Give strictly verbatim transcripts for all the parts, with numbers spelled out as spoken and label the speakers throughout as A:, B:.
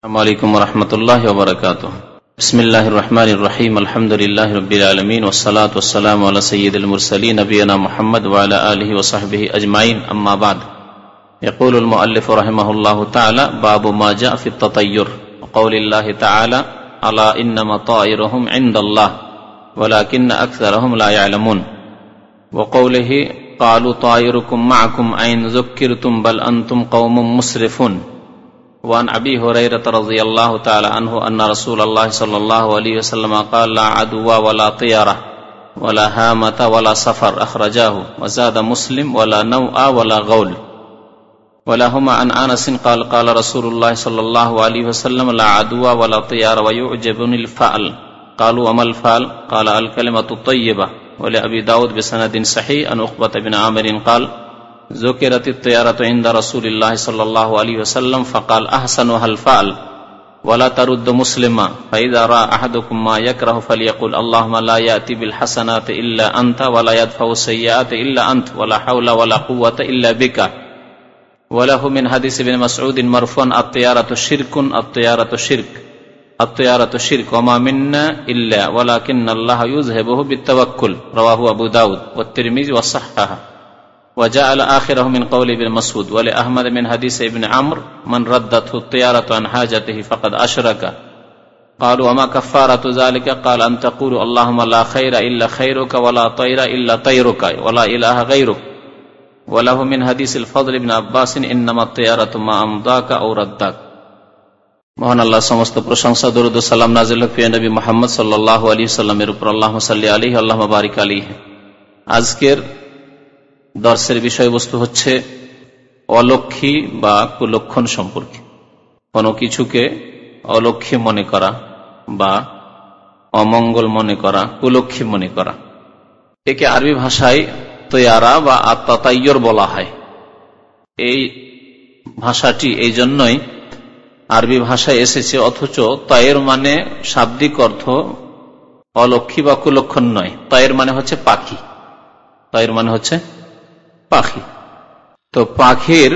A: আসসালামু আলাইকুম ওয়া রাহমাতুল্লাহি ওয়া বারাকাতুহু। বিসমিল্লাহির রহমানির রহিম। আলহামদুলিল্লাহি রাব্বিল আলামিন ওয়াস সালাতু ওয়াস সালামু আলা সাইয়্যিদিল মুরসালিন নবিয়িনা মুহাম্মদ ওয়া আলা আলিহি ওয়া সাহবিহি আজমাইন। আম্মা বা'দ। ইয়াকুলুল মুআল্লিফ রাহিমাহুল্লাহু তাআলা বাবু মা জা'a ফিত তাতায়্যুর ওয়া কওলিল্লাহি তাআলা আলা ইন্নামা তায়িরুহুম ইনদাল্লাহ ওয়ালাকিন্না আকসারাহুম লা ইয়ালামুন ওয়া কওলিহি ক্বালু তায়িরুকুম মা'আকুম আইন যুক্কিরতুম বাল আনতুম কওমুম মুসরিফুন। وعن أبي هريرة رضي الله تعالى عنه أن رسول الله صلى الله عليه وسلم قال لا عدوى ولا طيرة ولا هامة ولا سفر أخرجاه وزاد مسلم ولا نوء ولا غول ولهما عن أنس قال قال رسول الله صلى الله عليه وسلم لا عدوى ولا طيرة ويعجبني الفأل قالوا وما الفأل قال الكلمة الطيبة ولأبي داود بسند صحيح أن عقبة بن عامر قال ذكرت الطيارة عند رسول الله صلى الله عليه وسلم فقال أحسنها الفعل ولا ترد مسلما فإذا رأى أحدكم ما يكره فليقل اللهم لا يأتي بالحسنات إلا أنت ولا يدفع السيئات إلا أنت ولا حول ولا قوة إلا بك. وله من حديث ابن مسعود مرفوعا الطيارة شرك الطيارة شرك الطيارة شرك وما منا إلا ولكن الله يذهبه بالتوكل. رواه أبو داود والترمذي وصححه. وجعل آخره من قول ابن مسعود ولأحمد من حديث ابن عمرو من ردته الطيارة عن حاجته فقد أشرك. قالوا وما كفارة ذلك قال أن تقول اللهم لا خير إلا خيرك ولا طير إلا طيرك ولا إله غيرك. وله من حديث الفضل بن عباس إنما الطيارة ما أمضاك أو ردك. মহান আল্লাহ সমস্ত প্রশংসা দরুদ ও সালাম নাযিল হোক প্রিয় নবী মুহাম্মদ সাল্লাল্লাহু আলাইহি সাল্লামের উপর। আল্লাহুম্মা সাল্লি আলাইহি আল্লাহুম্মা বারিক আলাইহি। আজকের দর্শের বিষয়বস্তু হচ্ছে অলক্ষী বা কুলক্ষণ সম্পর্কে। কোনো কিছুকে অলক্ষী মনে করা বা অমঙ্গল মনে করা, কুলক্ষী মনে করা, একে আরবি ভাষায় তৈয়ারা বা আত-তাতায়্যুর বলা হয়। এই ভাষাটি এই জন্যই আরবি ভাষায় এসেছে, অথচ তায়ের মানে শাব্দিক অর্থ অলক্ষী বা কুলক্ষণ নয়। তায়ের মানে হচ্ছে পাখি, তায়ের মানে হচ্ছে পাখি। তো পাখির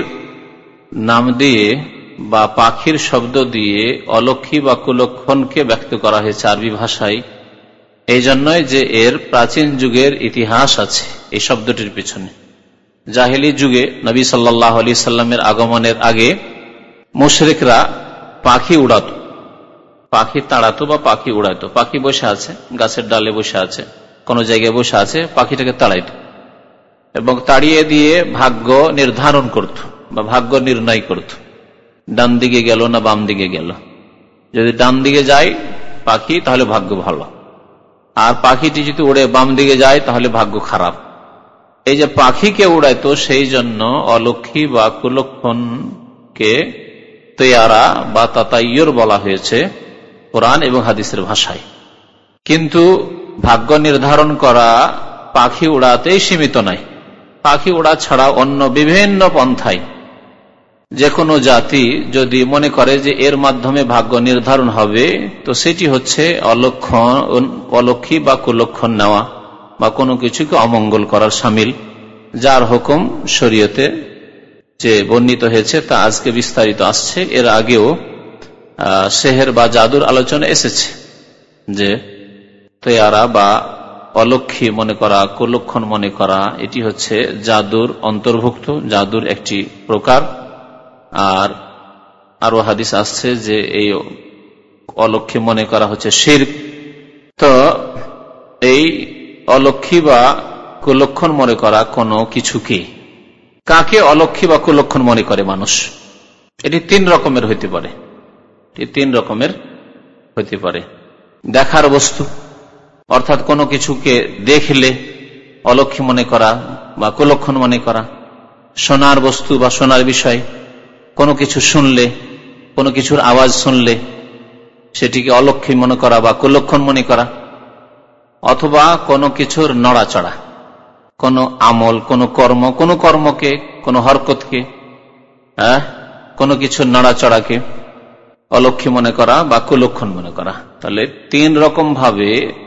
A: নাম দিয়ে বা পাখির শব্দ দিয়ে অলক্ষী বা কুলক্ষণকে ব্যক্ত করা হয়েছে আরবি ভাষায়, এই জন্যই যে এর প্রাচীন যুগের ইতিহাস আছে এই শব্দটির পিছনে। জাহেলি যুগে নবী সাল্লাল্লাহু আলাইহি সাল্লামের আগমনের আগে মুশরিকরা পাখি উড়াতো, পাখি তাড়াতো বা পাখি উড়াইতো। পাখি বসে আছে, গাছের ডালে বসে আছে, কোন জায়গায় বসে আছে, পাখিটাকে তাড়াইতো এবং তাড়িয়ে দিয়ে ভাগ্য নির্ধারণ করত বা ভাগ্য নির্ণয় করত। ডান দিকে গেল না বাম দিকে গেল, যদি ডান দিকে যায় পাখি তাহলে ভাগ্য ভালো, আর পাখিটি যদি উড়ে বাম দিকে যায় তাহলে ভাগ্য খারাপ। এই যে পাখিকে উড়াইতো, সেই জন্য অলক্ষী বা কুলক্ষণকে তৈয়ারা বা তাতায়্যুর বলা হয়েছে কোরআন এবং হাদিসের ভাষায়। কিন্তু ভাগ্য নির্ধারণ করা পাখি উড়াতেই সীমিত নয়। পাখি উড়া ছাড়া অন্য বিভিন্ন পন্থায় যে কোনো জাতি যদি মনে করে যে এর মাধ্যমে ভাগ্য নির্ধারণ হবে, তো সেটি হচ্ছে অলক্ষণ অলক্ষী বা কুলক্ষণ নেওয়া বা কোনো কিছুকে অমঙ্গল করার শামিল, যার হুকুম শরীয়তে যে বর্ণিত হয়েছে তা আজকে বিস্তারিত আসছে। এর আগেও সেহের বা জাদুর আলোচনা এসেছে যে তৈয়ারা বা অলক্ষী মনে করা, কুলক্ষণ মনে করা, এটি হচ্ছে জাদুর অন্তর্ভুক্ত, জাদুর একটি প্রকার। আর আরো হাদিস আসছে যে এই অলক্ষী মনে করা হচ্ছে শিরক। তো এই অলক্ষী বা কুলক্ষণ মনে করা কোনো কিছুকে, কাকে অলক্ষী বা কুলক্ষণ মনে করে মানুষ, এটি তিন রকমের হইতে পারে। এটি তিন রকমের হইতে পারে। দেখার বস্তু, অর্থাৎ কোনো কিছুকে দেখলে অলক্ষী মনে করা বা কুলক্ষণ মনে করা। শোনার বস্তু বা শোনার বিষয়, কোনো কিছু শুনলে, কোনো কিছুর আওয়াজ শুনলে সেটিকে অলক্ষী মনে করা বা কুলক্ষণ মনে করা। অথবা কোনো কিছুর নড়াচড়া, কোনো আমল, কোনো কর্ম, কোনো কর্মকে, কোনো হরকতকে, হ্যাঁ কোনো কিছুর নড়াচড়াকে অলক্ষী মনে করা বা কুলক্ষণ মনে করা। তাহলে তিন রকম ভাবে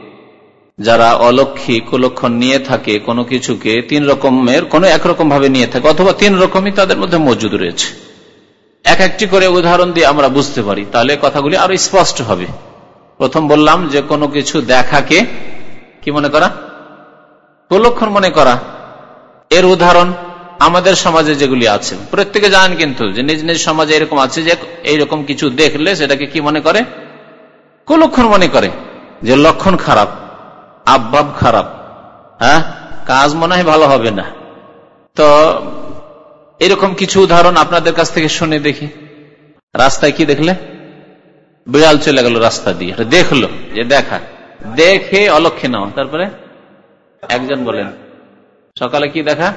A: যারা অলক্ষী কুলক্ষণ নিয়ে থাকে কোনো কিছুকে, তিন রকমের কোনো একরকম ভাবে নিয়ে থাকে, অথবা তিন রকমই তাদের মধ্যে মজুদ রয়েছে। এক একটি করে উদাহরণ দিয়ে আমরা বুঝতে পারি, তাহলে কথাগুলি আরো স্পষ্ট হবে। প্রথম বললাম যে কোনো কিছু দেখাকে কি মনে করা, কুলক্ষণ মনে করা। এর উদাহরণ আমাদের সমাজে যেগুলি আছে প্রত্যেকে জানেন, কিন্তু যে নিজ নিজ সমাজে এরকম আছে যে এইরকম কিছু দেখলে সেটাকে কি মনে করে, কুলক্ষণ মনে করে, যে লক্ষণ খারাপ, আবভাব খারাপ, হ্যাঁ কাজ মনে হয় ভালো হবে না। তো এরকম কিছু উদাহরণ আপনাদের কাছ থেকে শুনে দেখি। রাস্তায় কি দেখলে, বিড়াল চলে গেল রাস্তা দিয়ে, দেখলো, যে দেখা দেখে অলক্ষে নেওয়া। তারপরে একজন বলেন সকালে কি দেখা,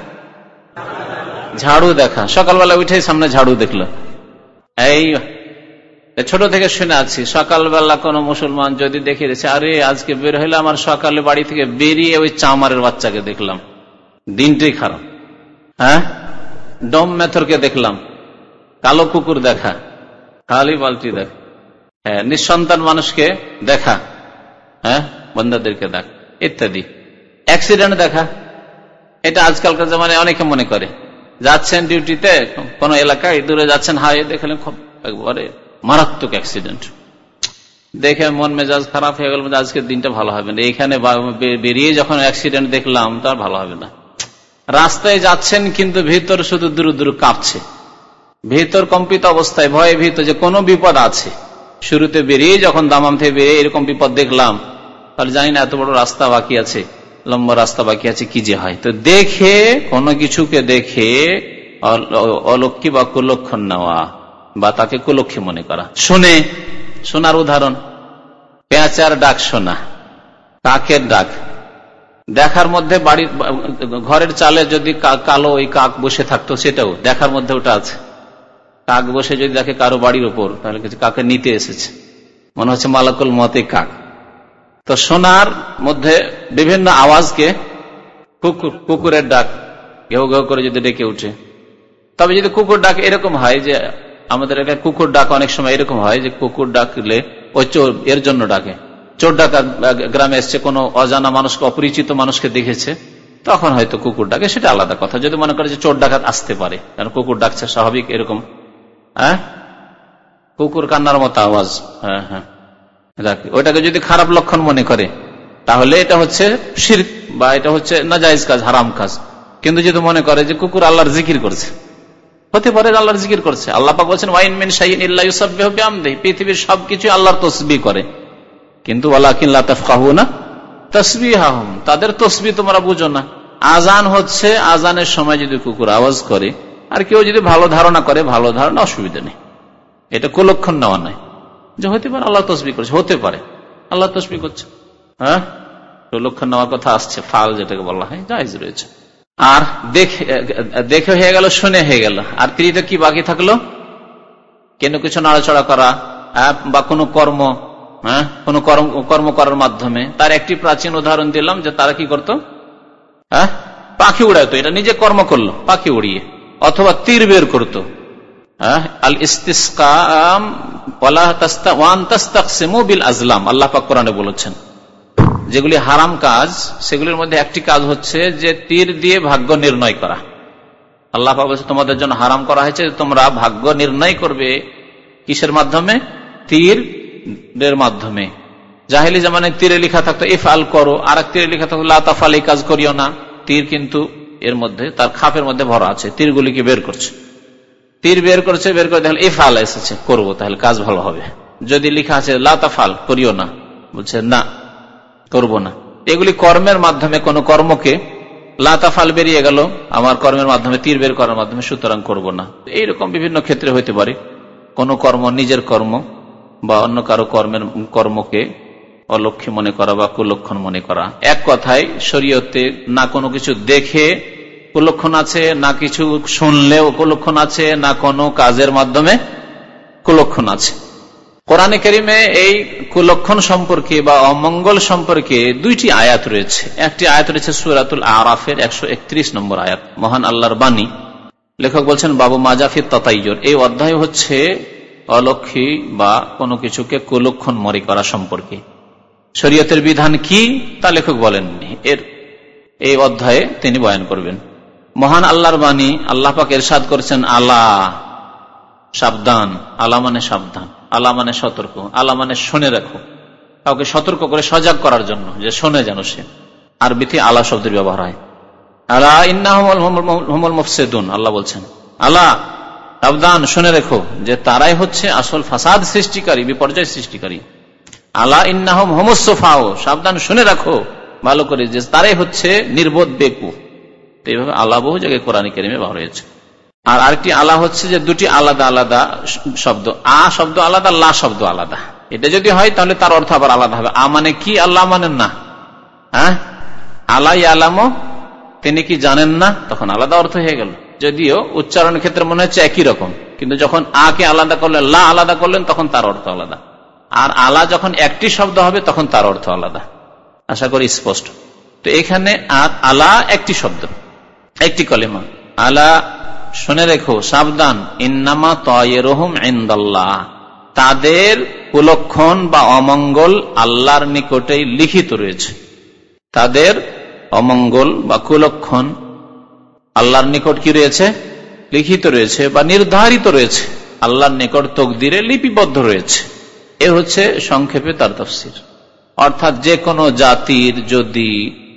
A: ঝাড়ু দেখা, সকালবেলা উঠে সামনে ঝাড়ু দেখলো। এই ছোট থেকে শুনে আছি, সকালবেলা কোন মুসলমান যদি দেখে দিয়েছে, আরে আজকে বের হইলে আমার সকালে বাড়ি থেকে বেরিয়ে ওই চামারের বাচ্চাকে দেখলাম, দিনটাই খারাপ। হ্যাঁ ডম মেথরকে দেখলাম, কালো কুকুর দেখা, খালি বালতি দেখা, হ্যাঁ নিঃসন্তান মানুষকে দেখা, হ্যাঁ বন্দাদেরকে দেখা ইত্যাদি। অ্যাক্সিডেন্ট দেখা, এটা আজকালকার জামানায় অনেকে মনে করে, যাচ্ছেন ডিউটিতে কোন এলাকায়, দূরে যাচ্ছেন, হাইওয়ে দেখলেন একবারে মারাত্মক অ্যাক্সিডেন্ট, দেখে মন মেজাজ খারাপ হয়ে গেল, আজকের দিনটা ভালো হবে না। এখানে বেরিয়ে যখন অ্যাক্সিডেন্ট দেখলাম তার ভালো হবে না। রাস্তায় যাচ্ছেন কিন্তু ভিতর শুধু দূর দূর কাঁপছে, ভিতর কম্পিত অবস্থায়, ভয়ে ভীত যে কোনো বিপদ আছে। শুরুতে বেরিয়ে যখন দামাম থেকে বেরিয়ে এরকম বিপদ দেখলাম, তাহলে জানি না এত বড় রাস্তা বাকি আছে, লম্বা রাস্তা বাকি আছে, কি যে হয়। তো দেখে কোনো কিছুকে দেখে অলক্ষী বা কুলক্ষণ নেওয়া বা তাকে কুলক্ষী মনে করা। শুনে, শোনার উদাহরণ পেঁচার ডাক শোনা, কাকের ডাক দেখার মধ্যে, বাড়ির ঘরের চালে যদি কালো ওই কাক বসে থাকতো সেটাও দেখার মধ্যে ওটা আছে। কাক বসে যদি দেখে কারো বাড়ির উপর, তাহলে কিছু কাকে নিতে এসেছে, মনে হচ্ছে মালাকুল মতে কাক। তো শোনার মধ্যে বিভিন্ন আওয়াজকে, কুকুরের ডাক ঘেউ ঘেউ করে যদি ডেকে উঠে, তবে যদি কুকুর ডাক এরকম হয় যে আমাদের এলাকায় কুকুর ডাক অনেক সময় এরকম হয় যে কুকুর ডাকলে ওই চোর এর জন্য ডাকে, চোর ডাকাত গ্রামে এসছে, কোনো অজানা মানুষকে, অপরিচিত মানুষকে দেখেছে, তখন হয়তো কুকুর ডাকে, সেটা আলাদা কথা। যদি মনে করে যে চোর ডাকাত আসতে পারে, কারণ কুকুর ডাকছে স্বাভাবিক এরকম, হ্যাঁ কুকুর কান্নার মতো আওয়াজ, হ্যাঁ হ্যাঁ ওইটাকে যদি খারাপ লক্ষণ মনে করে, তাহলে এটা হচ্ছে শিরক বা এটা হচ্ছে নাজায়েজ কাজ, হারাম কাজ। কিন্তু যদি মনে করে যে কুকুর আল্লাহর জিকির করছে, হতে পারে আল্লাহর জিকির করছে, আল্লাহ পাক বলেছেন ওয়াইন মিন শাইইন ইল্লা ইউসাব্বিহু বিহামদিহি, পৃথিবীর সবকিছু আল্লাহর তাসবিহ করে, কিন্তু ওয়ালাকিন লা তাফকাহুনা তাসবিহাহুম, তাদের তাসবিহ তোমরা বুঝো না। আজান হচ্ছে, আজানের সময় যদি কুকুর আওয়াজ করে আর কেউ যদি ভালো ধারণা করে, ভালো ধারণা, অসুবিধা নেই, এটা কুলক্ষণ নেওয়া নয়। যে হতে পারে আল্লাহ তাসবিহ করছে, হতে পারে আল্লাহ তাসবিহ করছে, হ্যাঁ কুলক্ষণ নেওয়ার কথা আসছে, ফাল যেটাকে বলা হয়, জায়েজ রয়েছে। আর দেখে দেখে হয়ে গেল, শুনে হয়ে গেল, আর তৃতীয় কি বাকি থাকলো, কেন কিছু নাড়াচড়া করা বা কোনো কর্ম, হ্যাঁ কোন কর্ম করার মাধ্যমে। তার একটি প্রাচীন উদাহরণ দিলাম যে তারা কি করতো, হ্যাঁ পাখি উড়াইতো, এটা নিজে কর্ম করলো পাখি উড়িয়ে, অথবা তীর বের করতো। আল ইস্তিসকা ওয়ালা তাস্তাওয়ান তাস্তাকসিমু বিল আজলাম, আল্লাহ পাক কোরআনে বলেছেন। যেগুলি হারাম কাজ সেগুলির মধ্যে একটি কাজ হচ্ছে যে তীর দিয়ে ভাগ্য নির্ণয় করা। আল্লাহ পাক বলেছে তোমাদের জন্য হারাম করা হয়েছে, তোমরা ভাগ্য নির্ণয় করবে কিসের মাধ্যমে, তীর এর মাধ্যমে। জাহেলি জামানায় তীরে লেখা থাকতো ইফআল করো, আর এক তীরে লেখা থাকতো লা তাফআল, এই কাজ করিও না। তীর কিন্তু এর মধ্যে, তার খাপের মধ্যে ভরা আছে, তীরগুলিকে বের করছে, তীর বের করছে, বের করে দেখলে ইফআল এসেছে, করবো, তাহলে কাজ ভালো হবে। যদি লেখা আছে লা তাফআল, করিও না, বলছে না করবো না। এগুলি কর্মের মাধ্যমে, কোন কর্মকে লা তাফআল বেরিয়ে গেল আমার কর্মের মাধ্যমে, তীর বের করার মাধ্যমে, সুতরাং করবো না। এইরকম বিভিন্ন ক্ষেত্রে হইতে পারে, কোন কর্ম নিজের কর্ম বা অন্য কারো কর্মের কর্মকে অলক্ষী মনে করা বা কুলক্ষণ মনে করা। এক কথায় শরীয়তে না কোনো কিছু দেখে কুলক্ষণ আছে, না কিছু শুনলেও কুলক্ষণ আছে, না কোনো কাজের মাধ্যমে কুলক্ষণ আছে। কোরআনে কারিমে এই কুলক্ষণ সম্পর্কে বা অমঙ্গল সম্পর্কে দুইটি আয়াত রয়েছে। একটি আয়াত রয়েছে সূরাতুল আরাফের একশো একত্রিশ নম্বর আয়াত, মহান আল্লাহর বাণী। লেখক বলছেন বাবু মাজাফি তাতাইয়ুর, এই অধ্যায় হচ্ছে অলক্ষী বা কোনো কিছুকে কুলক্ষণ মনে করা সম্পর্কে। শরীয়তের বিধান কি তা লেখক বলেননি, এর এই অধ্যায়ে তিনি বয়ান করবেন। মহান আল্লাহর বাণী, আল্লাহ পাক ইরশাদ করেছেন আলা, সাবধান, আলা মানে সাবধান, আলা মানে সতর্ক, আলা মানে শুনে রাখো, কাউকে সতর্ক করে সজাগ করার জন্য যে শোনে যেন সে। আরবিতে আলা শব্দের ব্যবহার হয়। আলা ইন্নাহুমুল মুফসিদুন, আল্লাহ বলছেন আলা সাবধান, শুনে রেখো যে তারাই হচ্ছে আসল ফাসাদ সৃষ্টিকারী, বিপর্যয় সৃষ্টিকারী। আলা ইন্নাহুম হুমুস সুফাহ, সাবধান শুনে রাখো ভালো করে যে তারাই হচ্ছে নির্বোধ বেকুফ। এইভাবে আলা বহু জায়গায় কোরআনে কারিমে ব্যবহার হয়েছে। আর আরেকটি আলা হচ্ছে যে দুটি আলাদা আলাদা শব্দ, আ শব্দ আলাদা, লা শব্দ আলাদা। এটা যদি হয় তাহলে তার অর্থ আবার আলাদা হবে। আ মানে কি, আল্লাহ মানেন না। হ্যাঁ, আলাই আলামো, তিনি কি জানেন না, তখন আলাদা অর্থ হয়ে গেল। যদিও উচ্চারণের ক্ষেত্রে মনে হচ্ছে একই রকম, কিন্তু যখন আ কে আলাদা করলেন, লা আলাদা করলেন, তখন তার অর্থ আলাদা। আর আলা যখন একটি শব্দ হবে তখন তার অর্থ আলাদা। আশা করি স্পষ্ট। তো এখানে আর আলা একটি শব্দ, একটি কলিমা। আলা শুনে রেখো, সাবধান, ইন্নামা তায়রুহুম ইনদাল্লাহ, তাদের কুলক্ষণ বা অমঙ্গল আল্লাহর নিকটেই লিখিত রয়েছে। তাদের অমঙ্গল বা কুলক্ষণ আল্লাহর নিকট কি রয়েছে, লিখিত রয়েছে বা নির্ধারিত রয়েছে, আল্লাহর নিকট তকদিরে লিপিবদ্ধ রয়েছে। এ হচ্ছে সংক্ষেপে তার তাফসীর। অর্থাৎ যে কোনো জাতির যদি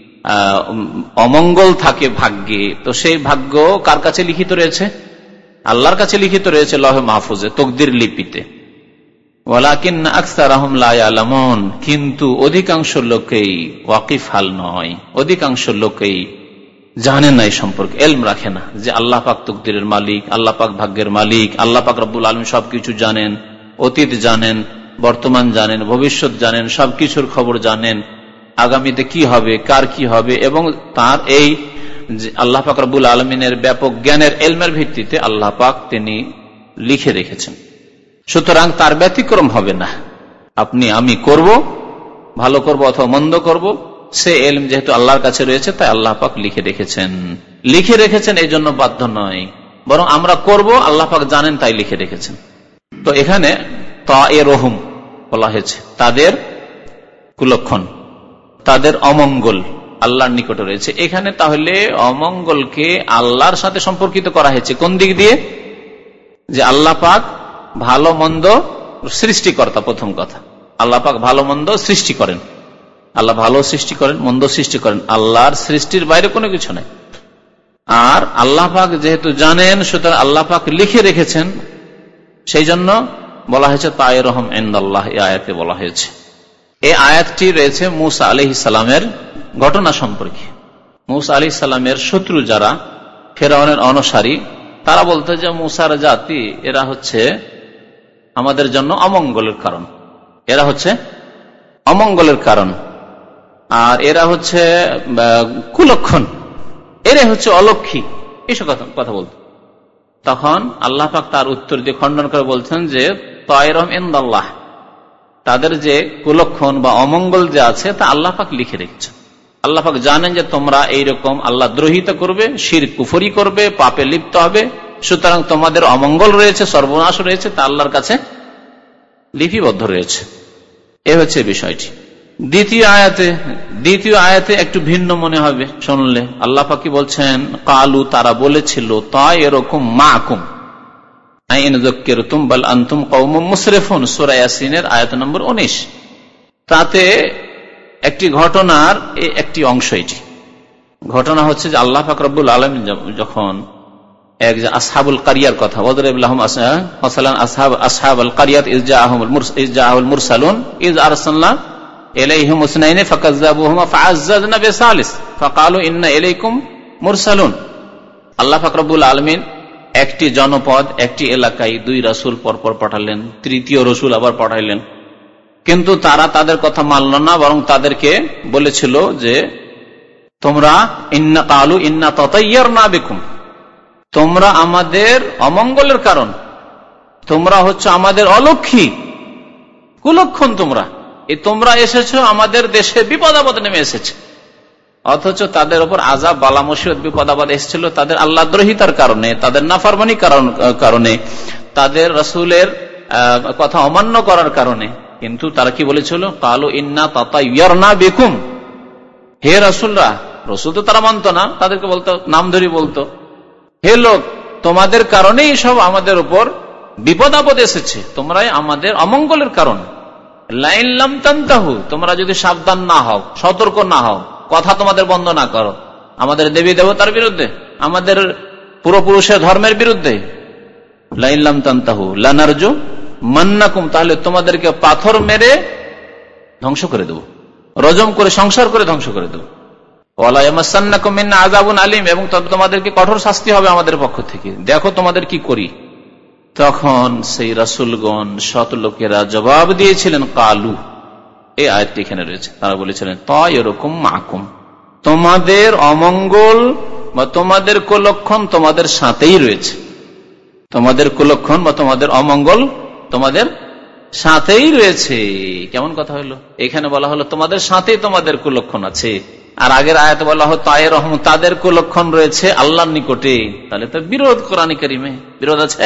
A: অমঙ্গল থাকে ভাগ্যে, তো সেই ভাগ্য কার কাছে লিখিত রয়েছে, আল্লাহর কাছে লিখিত রয়েছে লহে মাহফুজে, তকদির লিপিতে। ওয়ালাকিন্না আকসারাহুম লা ইয়ালামুন, কিন্তু অধিকাংশ লোকেই ওয়াকিফ হাল নয়, অধিকাংশ লোকেই জানে না এই সম্পর্কে, এলম রাখে না যে আল্লাহ পাক তকদিরের মালিক, আল্লাহ পাক ভাগ্যের মালিক, আল্লাহ পাক রব্বুল আলামিন সবকিছু জানেন, অতীত জানেন, বর্তমান জানেন, ভবিষ্যৎ জানেন, সবকিছুর খবর জানেন, আগামীতে কি হবে, কার কি হবে, এবং তার এই আল্লাহ পাক রব্বুল আলামিনের ব্যাপক জ্ঞানের এলমের ভিত্তিতে আল্লাহ পাক তিনি লিখে রেখেছেন। সুতরাং তার ব্যতিক্রম হবে না। আপনি আমি করব, ভালো করব অথবা মন্দ করব, সে এলম যেহেতু আল্লাহর কাছে রয়েছে তাই আল্লাহ পাক লিখে রেখেছেন। লিখে রেখেছেন এই জন্য বাধ্য নয়, বরং আমরা করব, আল্লাহ পাক জানেন তাই লিখে রেখেছেন। তো এখানে তায়রুহুম বলা হয়েছে, তাদের কুলক্ষণ, তাদের অমঙ্গল আল্লাহর নিকটে রয়েছে। এখানে তাহলে অমঙ্গলকে আল্লাহর সাথে সম্পর্কিত করা হয়েছে কোন দিক দিয়ে, যে আল্লাহ পাক ভালো মন্দ সৃষ্টিকর্তা। প্রথম কথা, আল্লাহ পাক ভালো মন্দ সৃষ্টি করেন, আল্লাহ ভালো সৃষ্টি করেন, মন্দ সৃষ্টি করেন, আল্লাহর সৃষ্টির বাইরে কোনো কিছু নাই। আর আল্লাহ পাক যেহেতু জানেন, সুতরাং আল্লাহ পাক লিখে রেখেছেন, সেই জন্য বলা হয়েছে তায়রুহুম ইনদাল্লাহ। এই আয়াতে বলা হয়েছে, এই আয়াতটি রয়েছে মুসা আলাইহিস সালামের ঘটনা সম্পর্কে। মুসা আলাইহিস সালামের শত্রু যারা ফেরাউনের অনুসারী, তারা বলতো যে মুসার জাতি এরা হচ্ছে আমাদের জন্য অমঙ্গলের কারণ, এরা হচ্ছে অমঙ্গলের কারণ, আর এরা হচ্ছে কুলক্ষণ, এরা হচ্ছে অলক্ষী, এইসব কথা বলতো। তখন আল্লাহ পাক তার উত্তর দিয়ে খণ্ডন করে বলছেন যে তায়রুহুম ইনদাল্লাহ, তাদের যে কুলক্ষণ বা অমঙ্গল যে আছে তা আল্লাহ পাক লিখে রেখেছেন। আল্লাহ পাক জানেন যে তোমরা এইরকম আল্লাহ দ্রোহিতা করবে, শিরক কুফরি করবে, পাপে লিপ্ত হবে, সুতরাং তোমাদের অমঙ্গল রয়েছে, সর্বনাশ রয়েছে, তা আল্লাহর কাছে লিপিবদ্ধ রয়েছে। এ হচ্ছে বিষয়টি। দ্বিতীয় আয়াতে দ্বিতীয় আয়াতে একটু ভিন্ন মনে হবে শুনলে। আল্লাহ পাক কি বলছেন, কালু, তারা বলেছিল, তায়রুকুম মাকুম আইন যাক্কিরতুম বাল আনতুম কওমুম মুসরিফুন, সূরা ইয়াসিনের আয়াত নম্বর উনিশ। তাতে একটি ঘটনার একটি অংশ, এটি ঘটনা হচ্ছে যে আল্লাহ পাক রব্বুল আলামিন যখন এক আসহাবুল কারিয়ার কথা, ওয়াদরিব লাহুম মাসালান আসহাব আসহাবুল কারিয়াত ইয জাআহুমুল মুরসাল ইয জাআহুল মুরসালুন ইয আরসালনা ইলাইহিম মুসনাইনি ফাকাযাবুহুমা ফাআযযাজনা বিসালিস ফাকালু ইন্না ইলাইকুম মুরসালুন। আল্লাহ পাক রব্বুল আলামিন একটি জনপদ, একটি এলাকায় দুই রাসূল পরপর পাঠালেন, তৃতীয় রাসূল আবার পাঠাইলেন, কিন্তু তারা তাদের কথা মানল না, বরং তাদেরকে বলেছিল যে তোমরা ইন্না কালু ইন্না তাতায়্যারনা বিকুম, তোমরা আমাদের অমঙ্গলের কারণ, তোমরা হচ্ছে আমাদের অলক্ষী, কুলক্ষণ, তোমরা এই তোমরা এসেছো আমাদের দেশে বিপদ আপদ নেমে এসেছে। অথচ তাদের উপর আযাব, বালা মুসিবত, বিপদ আপদ এসেছিল তাদের আল্লাহ দ্রোহিতার কারণে, তাদের নাফরমানি কারণে, তাদের রাসূলের কথা অমান্য করার কারণে। কিন্তু তারা কি বলেছিল, কালু ইন্না তাতায়্যারনা বিকুম, হে রাসূলরা, রাসূল তো তারা মানত না, তাদেরকে বলতো, নাম ধরে বলতো, হে লোক, তোমাদের কারণেই সব আমাদের উপর বিপদ আপদ এসেছে, তোমরাই আমাদের অমঙ্গলের কারণ। লাইন লাম তানতাহু, তোমরা যদি সাবধান না হও, সতর্ক না হও, কথা তোমাদের বন্ধ না করো আমাদের দেবী দেবতার বিরুদ্ধে, আমাদের পূর্বপুরুষের ধর্মের বিরুদ্ধে, লাইন লাম তানতাহু লানারজু মান্নাকুম, তাহলে তোমাদেরকে পাথর মেরে ধ্বংস করে দেবো, রজম করে সংসার করে ধ্বংস করে দেবো। ওয়ালা ইয়ামাসান্নাকুম মিন্না আযাবুন আলীম, এবং তোমাদেরকে কঠোর শাস্তি হবে আমাদের পক্ষ থেকে, দেখো তোমাদের কি করি। তখন সেই রাসূলগণ সৎ লোকেরা জবাব দিয়েছিলেন কালু, এই আয়াতটি এখানে রয়েছে, তারা বলেছিলেন তায়রুকুম মাকুম, তোমাদের অমঙ্গল বা তোমাদের কুলক্ষণ তোমাদের সাথেই রয়েছে, তোমাদের কুলক্ষণ বা তোমাদের অমঙ্গল তোমাদের সাথেই রয়েছে। কেমন কথা হলো, এখানে বলা হলো তোমাদের সাথেই তোমাদের কুলক্ষণ আছে, আর আগের আয়াতে বলা হলো তায়রহুম, তাদের কুলক্ষণ রয়েছে আল্লাহর নিকটে। তাহলে তো বিরোধ, কোরআন কারীমে বিরোধ আছে?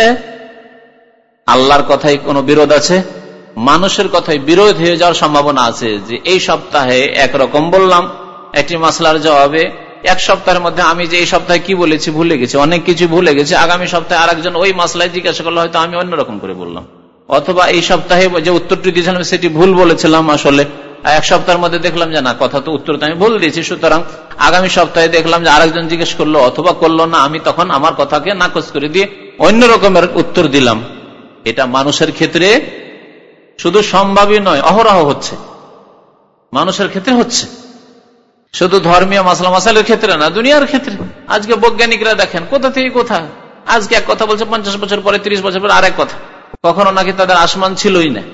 A: আল্লাহর কথায় কোনো বিরোধ আছে? মানুষের কথায় বিরোধ হয়ে যাওয়ার সম্ভাবনা আছে। যে এই সপ্তাহে একরকম বললাম একটি মাসলার জবাবে, এক সপ্তাহের মধ্যে আমি যে এই সপ্তাহে কি বলেছি ভুলে গেছি, অনেক কিছু ভুলে গেছি, আগামী সপ্তাহে আরেকজন ওই মাসলায় জিজ্ঞাসা করলে হয়তো আমি অন্যরকম করে বললাম, অথবা এই সপ্তাহে যে উত্তরটি দিয়েছিলাম সেটি ভুল বলেছিলাম, আসলে এক সপ্তাহের মধ্যে দেখলাম যে না, কথা তো উত্তর তো আমি ভুল দিয়েছি, সুতরাং আগামী সপ্তাহে দেখলাম যে আরেকজন জিজ্ঞেস করলো অথবা করলো না, আমি তখন আমার কথাকে নাকচ করে দিয়ে অন্য রকমের উত্তর দিলাম। এটা মানুষের ক্ষেত্রে শুধু সম্ভাবী নয়, অহরহ হচ্ছে, মানুষের ক্ষেত্রে হচ্ছে, শুধু ধর্মীয় মাসলা মাসালের ক্ষেত্রে না, দুনিয়ার ক্ষেত্রে। আজকে বৈজ্ঞানিকরা দেখেন কোথা থেকে কোথা, আজকে এক কথা বলছে, পঞ্চাশ বছর পরে তিরিশ বছর পরে আরেক কথা। কখনো নাকি তাদের আসমান ছিলই না,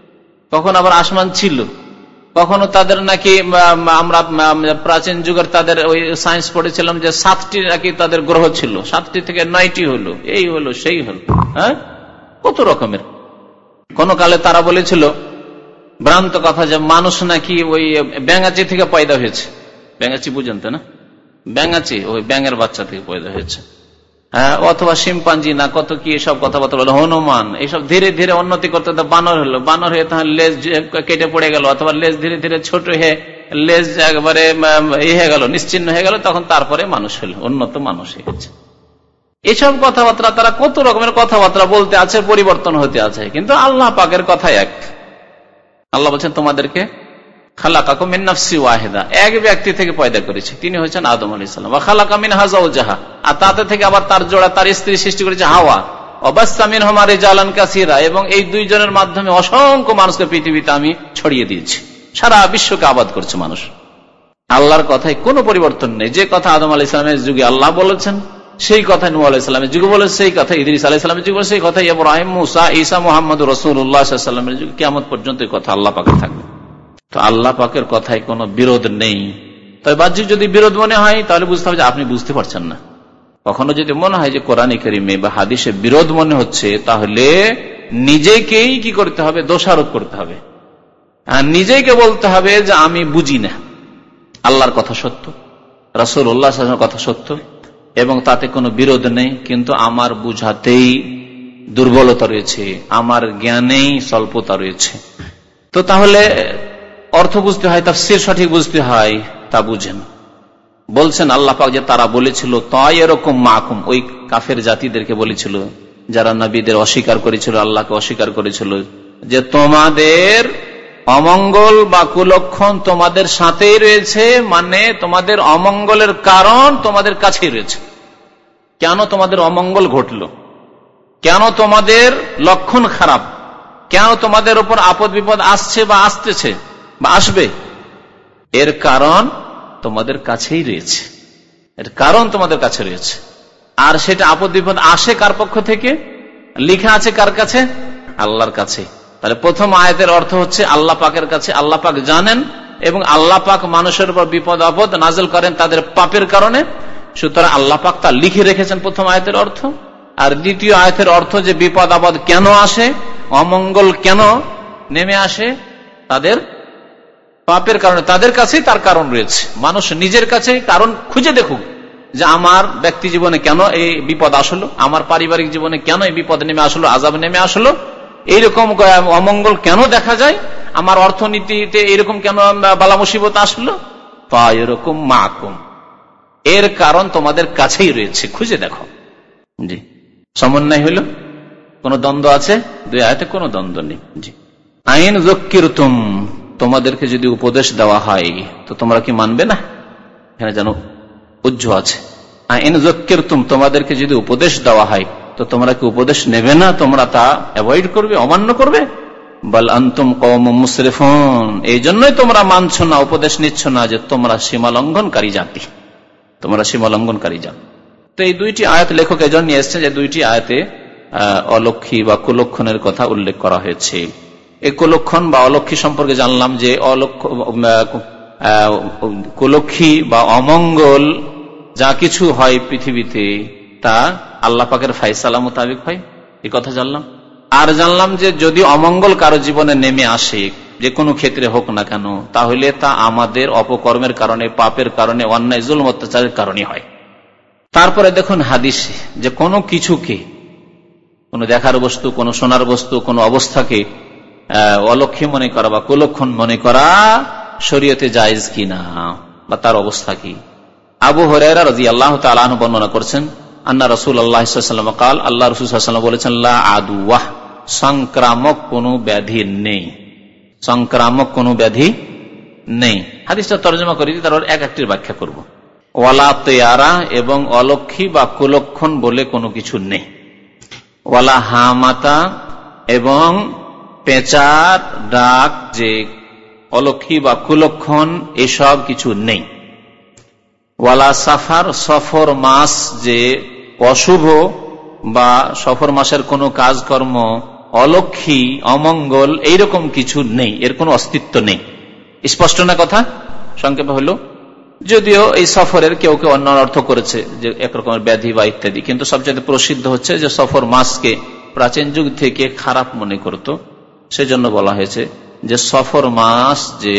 A: কখনো আবার আসমান ছিল, কখনো তাদের নাকি আমরা প্রাচীন যুগের তাদের ওই সায়েন্স পড়েছিলাম যে সাতটি নাকি তাদের গ্রহ ছিল, সাতটি থেকে নয়টি হলো, এই হলো সেই হলো, হ্যাঁ কত রকমের। কোন কালে তারা বলেছিল ভ্রান্ত কথা যে মানুষ নাকি ওই ব্যাঙাচি থেকে পয়দা হয়েছে, ব্যাঙাচি বুঝেন তো না, ব্যাঙাচি ওই ব্যাঙের বাচ্চা থেকে পয়দা হয়েছে, হ্যাঁ, অথবা শিম্পাঞ্জি না কত কি এসব কথাবার্তা বলে, হনুমান, এইসব ধীরে ধীরে উন্নতি করতে বানর হলো, বানর হয়ে তাহলে লেজ কেটে পড়ে গেল, অথবা লেজ ধীরে ধীরে ছোট হয়ে লেজ একবারে ইয়ে হয়ে গেল, নিশ্চিহ্ন হয়ে গেল, তখন তারপরে মানুষ হলো, উন্নত মানুষ হয়েছে। এসব কথাবার্তা তারা কত রকমের কথাবার্তা বলতে আছে, পরিবর্তন হতে আছে, কিন্তু আল্লাহ পাকের কথা এক। আল্লাহ বলছেন তোমাদেরকে খালাকাকুম মিন নাফসি ওয়াহিদা, এক ব্যক্তি থেকে পয়দা করেছি, তিনি হচ্ছেন আদম আলাইহিস সালাম। ওয়া খালাকা মিনহা যাওজাহা, আর তাতে থেকে আবার তার জোড়া তার স্ত্রী সৃষ্টি করেছে হাওয়া। ওয়াবাসসা মিনহুমা রিজালান কাসীরা, এবং এই দুইজনের মাধ্যমে অসংখ্য মানুষকে পৃথিবীতে আমি ছড়িয়ে দিয়েছি, সারা বিশ্বকে আবাদ করছে মানুষ। আল্লাহর কথায় কোনো পরিবর্তন নেই, যে কথা আদম আলাইহিস সালামের যুগে আল্লাহ বলেছেন সেই কথা নূহ আলাইহিস সালামের যুগে বলে, সেই কথা ইদ্রিস আলাইহিস সালামের যুগে বলে, সেই কথা ইব্রাহিম, মুসা, ঈসা, মুহাম্মদুর রাসূলুল্লাহ সাল্লাল্লাহু আলাইহি ওয়াসাল্লামের যুগে, কিয়ামত পর্যন্ত এই কথা আল্লাহ পাকের থাকবে। তো আল্লাহ পাকের কথায় কোনো বিরোধ নেই। তবে বাহ্যিক যদি বিরোধ মনে হয় তাহলে বুঝতে হবে যে আপনি বুঝতে পারছেন না। কখনো যদি মনে হয় যে কোরআন কারীমে বা হাদিসে বিরোধ মনে হচ্ছে, তাহলে নিজেকেই কি করতে হবে, দোষারোপ করতে হবে, আর নিজেকে বলতে হবে যে আমি বুঝি না, আল্লাহর কথা সত্য, রাসূলুল্লাহ সাল্লাল্লাহু আলাইহি ওয়াসাল্লামের কথা সত্য, এবং তাতে কোনো বিরোধ নেই, কিন্তু আমার বুঝাতেই দুর্বলতা রয়েছে, আমার জ্ঞানেই স্বল্পতা রয়েছে। তো তাহলে অর্থ বুঝতে হয়, তাফসীর সঠিক বুঝতে হয়, তা বুঝেন। বলছেন আল্লাহ পাক যে তারা বলেছিল তায়রকুম মাকুম, ওই কাফের জাতিদেরকে বলেছিল যারা নবীদের অস্বীকার করেছিল, আল্লাহকে অস্বীকার করেছিল, যে তোমাদের অমঙ্গল বা কুলক্ষণ তোমাদের সাথেই রয়েছে, মানে তোমাদের অমঙ্গলের কারণ তোমাদের কাছেই রয়েছে। কেন তোমাদের অমঙ্গল ঘটল, কেন তোমাদের লক্ষণ খারাপ, কেন তোমাদের উপর আপদ বিপদ আসছে বা আসতেছে বা আসবে, এর কারণ তোমাদের কাছেই রয়েছে, এর কারণ তোমাদের কাছে রয়েছে। আর সেটা আপদ বিপদ আসে কার পক্ষ থেকে, লিখা আছে কার কাছে, আল্লাহর কাছে। তাহলে প্রথম আয়াতের অর্থ হচ্ছে আল্লাহ পাকের কাছে, আল্লাহ পাক জানেন, এবং আল্লাহ পাক মানুষের উপর বিপদ আপদ নাযিল করেন তাদের পাপের কারণে, সুতরাং আল্লাহ পাক তা লিখে রেখেছেন, প্রথম আয়াতের অর্থ। আর দ্বিতীয় আয়াতের অর্থ যে বিপদ আপদ কেন আসে, অমঙ্গল কেন নেমে আসে, তাদের পাপের কারণে, তাদের কাছেই তার কারণ রয়েছে। মানুষ নিজের কাছে কারণ খুঁজে দেখুক যে আমার ব্যক্তি জীবনে কেন এই বিপদ আসলো, আমার পারিবারিক জীবনে কেন এই বিপদ নেমে আসলো, আযাব নেমে আসলো, এইরকম অমঙ্গল কেন দেখা যায়, আমার অর্থনীতিতে এরকম কেন বালা মুসিবত আসলো, তা এরকম মাকুম, এর কারণ তোমাদের কাছেই রয়েছে, খুঁজে দেখো। জি, সমন্বয় হইল, কোন দ্বন্দ্ব আছে? দুই আয়াতে কোনো দ্বন্দ্ব নেই। জি, আইন যুক্কিরতুম, তোমাদেরকে যদি উপদেশ দেওয়া হয় তো তোমরা কি মানবে না? এখানে যেন উজ্জ আছে। আইন যুক্কিরতুম, তোমাদেরকে যদি উপদেশ দেওয়া হয় তো তোমরা কি উপদেশ নেবে না? তোমরা তা অ্যাভয়েড করবে, অমান্য করবে? বাল আনতুম কওমুম মুসরিফুন, এই জন্যই তোমরা মানছ না, উপদেশ নিচ্ছ না যে তোমরা সীমা লঙ্ঘনকারী জাতি, তোমরা সীমা লঙ্ঘনকারী জাতি। তো এই দুইটি আয়াত লেখক এজন্য নিয়ে এসছেন যে দুইটি আয়াতে অলক্ষী বা কুলক্ষণের কথা উল্লেখ করা হয়েছে। এই কুলক্ষণ বা অলক্ষী সম্পর্কে জানলাম যে অলক্ষ কুলক্ষী বা অমঙ্গল যা কিছু হয় পৃথিবীতে তা আল্লাহ পাকের ফায়সালা মোতাবেক হয়, এই কথা জানলাম। আর জানলাম যে যদি অমঙ্গল কারো জীবনে নেমে আসে, যে কোনো ক্ষেত্রে হোক না কেন, তাহলে তা আমাদের অপকর্মের কারণে, পাপের কারণে, অন্যায় জুলম অত্যাচারের কারণে হয়। তারপরে দেখুন হাদিসে যে কোনো কিছুকে, কোনো দেখার বস্তু, কোনো শোনার বস্তু, কোনো অবস্থাকে অলক্ষী মনে করা বা কুলক্ষণ মনে করা শরীয়তে জায়েজ কিনা বা তার অবস্থা কি। আবু হুরায়রা রাদিয়াল্লাহু তাআলা আনহু বর্ণনা করছেন, আন্না রাসূলুল্লাহ সাল্লাল্লাহু আলাইহি ওয়াসাল্লাম قال, আল্লাহ রাসূল সাল্লাল্লাহু আলাইহি ওয়াসাল্লাম বলেছেন, লা আদওয়াহ, সংক্রামক কোনো ব্যাধি নেই, সংক্রামক কোনো ব্যাধি নেই। হাদিসটা তরজমা করে দিই, তারপর এক একটির ব্যাখ্যা করব। ওয়ালা তয়ারা, এবং অলক্ষী বা কুলক্ষণ বলে কোনো কিছু নেই। ওয়ালা হামাতা, এবং পেঁচার ডাক যে অলক্ষী বা কুলক্ষণ, এসব কিছু নেই। ওয়ালা সাফার, সফর মাস যে অশুভ বা সফর মাসের কোনো কাজকর্ম অলক্ষী, অমঙ্গল, এইরকম কিছু নেই, এর কোনো অস্তিত্ব নেই। স্পষ্ট না কথা? সংক্ষেপে হলো, যদিও এই সফরের কেউ কেউ অন্য অর্থ করেছে যে একরকমের ব্যাধি বা ইত্যাদি, কিন্তু সবচেয়ে প্রসিদ্ধ হচ্ছে যে সফর মাসকে প্রাচীন যুগ থেকে খারাপ মনে করত, সেজন্য বলা হয়েছে যে সফর মাস যে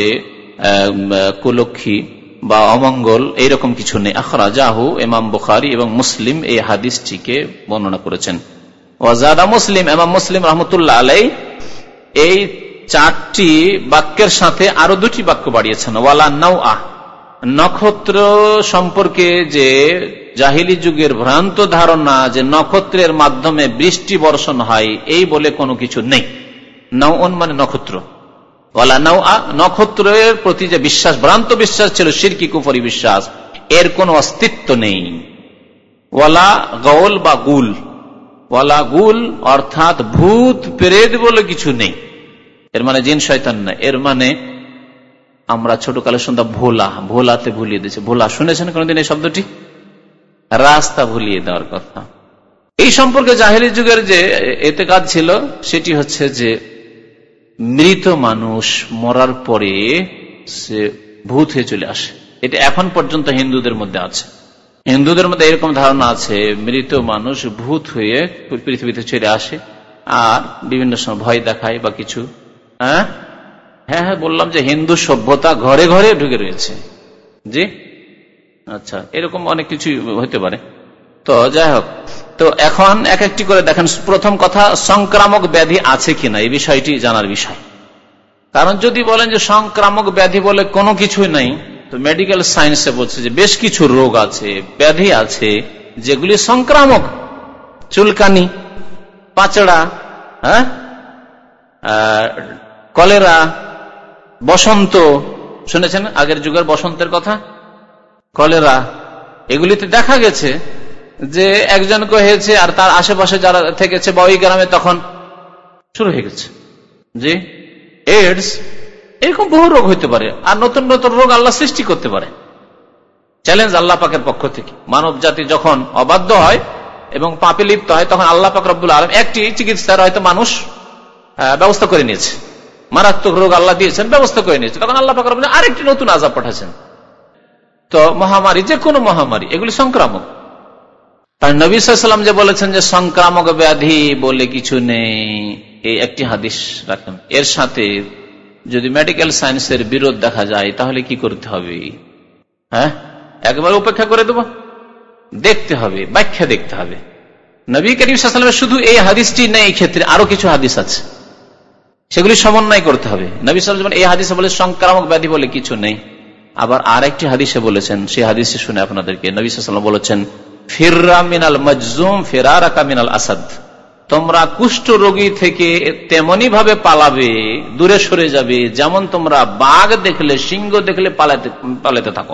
A: কুলক্ষী বা অমঙ্গল এইরকম কিছু নেই। আখরাজাহু ইমাম বুখারী এবং মুসলিম এই হাদিসটিকে বর্ণনা করেছেন। ওয়াজাদা মুসলিম, ইমাম মুসলিম রাহমাতুল্লাহ আলাইহি এই চারটি বাক্যের সাথে আরো দুটি বাক্য বাড়িয়েছেন। ওয়ালা নাওআ, নক্ষত্র সম্পর্কে যে জাহিলি যুগের ভ্রান্ত ধারণা যে নক্ষত্রের মাধ্যমে বৃষ্টি বর্ষণ হয়, এই বলে কোনো কিছু নেই। নাওউন মানে নক্ষত্র, ওয়ালা নাওআ, নক্ষত্রের প্রতি যে বিশ্বাস, ভ্রান্ত বিশ্বাস ছিল, শিরকি কুফরি বিশ্বাস, এর কোনো অস্তিত্ব নেই। ওয়ালা গাউল বা গুল, ওয়ালা গুল অর্থাৎ ভূত প্রেত বলে কিছু নেই। এর মানে জিন শয়তান না, এর মানে আমরা ছোটকালে শুনতাম ভোলা, ভোলাতে ভুলিয়ে দিয়েছে। ভোলা শুনেছেন কোনদিন এই শব্দটি? রাস্তা ভুলিয়ে দেওয়ার কথা। এই সম্পর্কে জাহেলি যুগের যে এতেকাদ ছিল সেটি হচ্ছে যে মৃত মানুষ মরার পরে সে ভূত হয়ে চলে আসে। এটা এখন পর্যন্ত হিন্দুদের মধ্যে আছে। হিন্দুদের মধ্যে এরকম ধারণা আছে, মৃত মানুষ ভূত হয়ে পৃথিবীতে চলে আসে আর বিভিন্ন সময় ভয় দেখায় বা কিছু। হ্যাঁ হ্যাঁ হ্যাঁ বললাম যে হিন্দু সভ্যতা ঘরে ঘরে ঢুকে রয়েছে। জি আচ্ছা, এরকম অনেক কিছু হতে পারে। তো যাই হোক, তো এখন এক একটি করে দেখেন। প্রথম কথা, সংক্রামক ব্যাধি আছে কিনা এই বিষয়টি জানার বিষয়। কারণ যদি বলেন যে সংক্রামক ব্যাধি বলে কোনো কিছুই নাই, তো মেডিকেল সায়েন্সে বলছে যে বেশ কিছু রোগ আছে, ব্যাধি আছে যেগুলি সংক্রামক। চুলকানি, পাচড়া, হ্যাঁ কলেরা, বসন্ত, শুনেছেন আগের যুগের বসন্তের কথা? কলেরা, এগুলিতে দেখা গেছে যে একজনকে হয়েছে আর তার আশেপাশে যারা থেকেছে বা ওই গ্রামে তখন শুরু হয়ে গেছে। জি, এইডস, এরকম বহু রোগ হইতে পারে। আর নতুন নতুন রোগ আল্লাহ সৃষ্টি করতে পারে। চ্যালেঞ্জ আল্লাহ পাকের পক্ষ থেকে। মানব জাতি যখন অবাধ্য হয় এবং পাপে লিপ্ত হয়, তখন আল্লাহ পাক রব্বুল আলামিন একটি চিকিৎসার হয়তো মানুষ ব্যবস্থা করে নিয়েছে, মারাত্মক রোগ আল্লাহ দিয়েছেন, ব্যবস্থা করে নিয়েছে, তখন আল্লাহ পাক রব্বুল আলামিন আরেকটি নতুন আযাব পাঠাচ্ছেন। তো মহামারী, যে কোনো মহামারী, এগুলি সংক্রামক। তাই নবী সাল্লাল্লাহু আলাইহি ওয়াসাল্লাম যে বলেছেন যে সংক্রামক ব্যাধি বলে কিছু নেই, এই একটি হাদিস রাখেন। এর সাথে যদি মেডিকেল সায়েন্সের বিরোধ দেখা যায় তাহলে কি করতে হবে? হ্যাঁ, একবার উপেক্ষা করে দেব? দেখতে হবে, ব্যাখ্যা দেখতে হবে। নবী করিম সাল্লাল্লাহু আলাইহি ওয়াসাল্লামের শুধু এই হাদিসটি নেই, এই ক্ষেত্রে আরো কিছু হাদিস আছে, সেগুলি সমন্বয় করতে হবে। নবী সাল্লাল্লাহু আলাইহি ওয়াসাল্লাম এই হাদিসে বলে সংক্রামক ব্যাধি বলে কিছু নেই। আবার আর একটি হাদিসে বলেছেন, সেই হাদিসে শুনে আপনাদেরকে। নবী সাল্লাল্লাহু আলাইহি ওয়াসাল্লাম বলেছেন, ফিররা মিনাল মাজজুম ফিরারাকা মিনাল আসাদ। তোমরা কুষ্ঠ রোগী থেকে তেমনি ভাবে পালাবে, দূরে সরে যাবে, যেমন তোমরা বাঘ দেখলে, সিংহ দেখলে পালাতে পালাতে থাকো।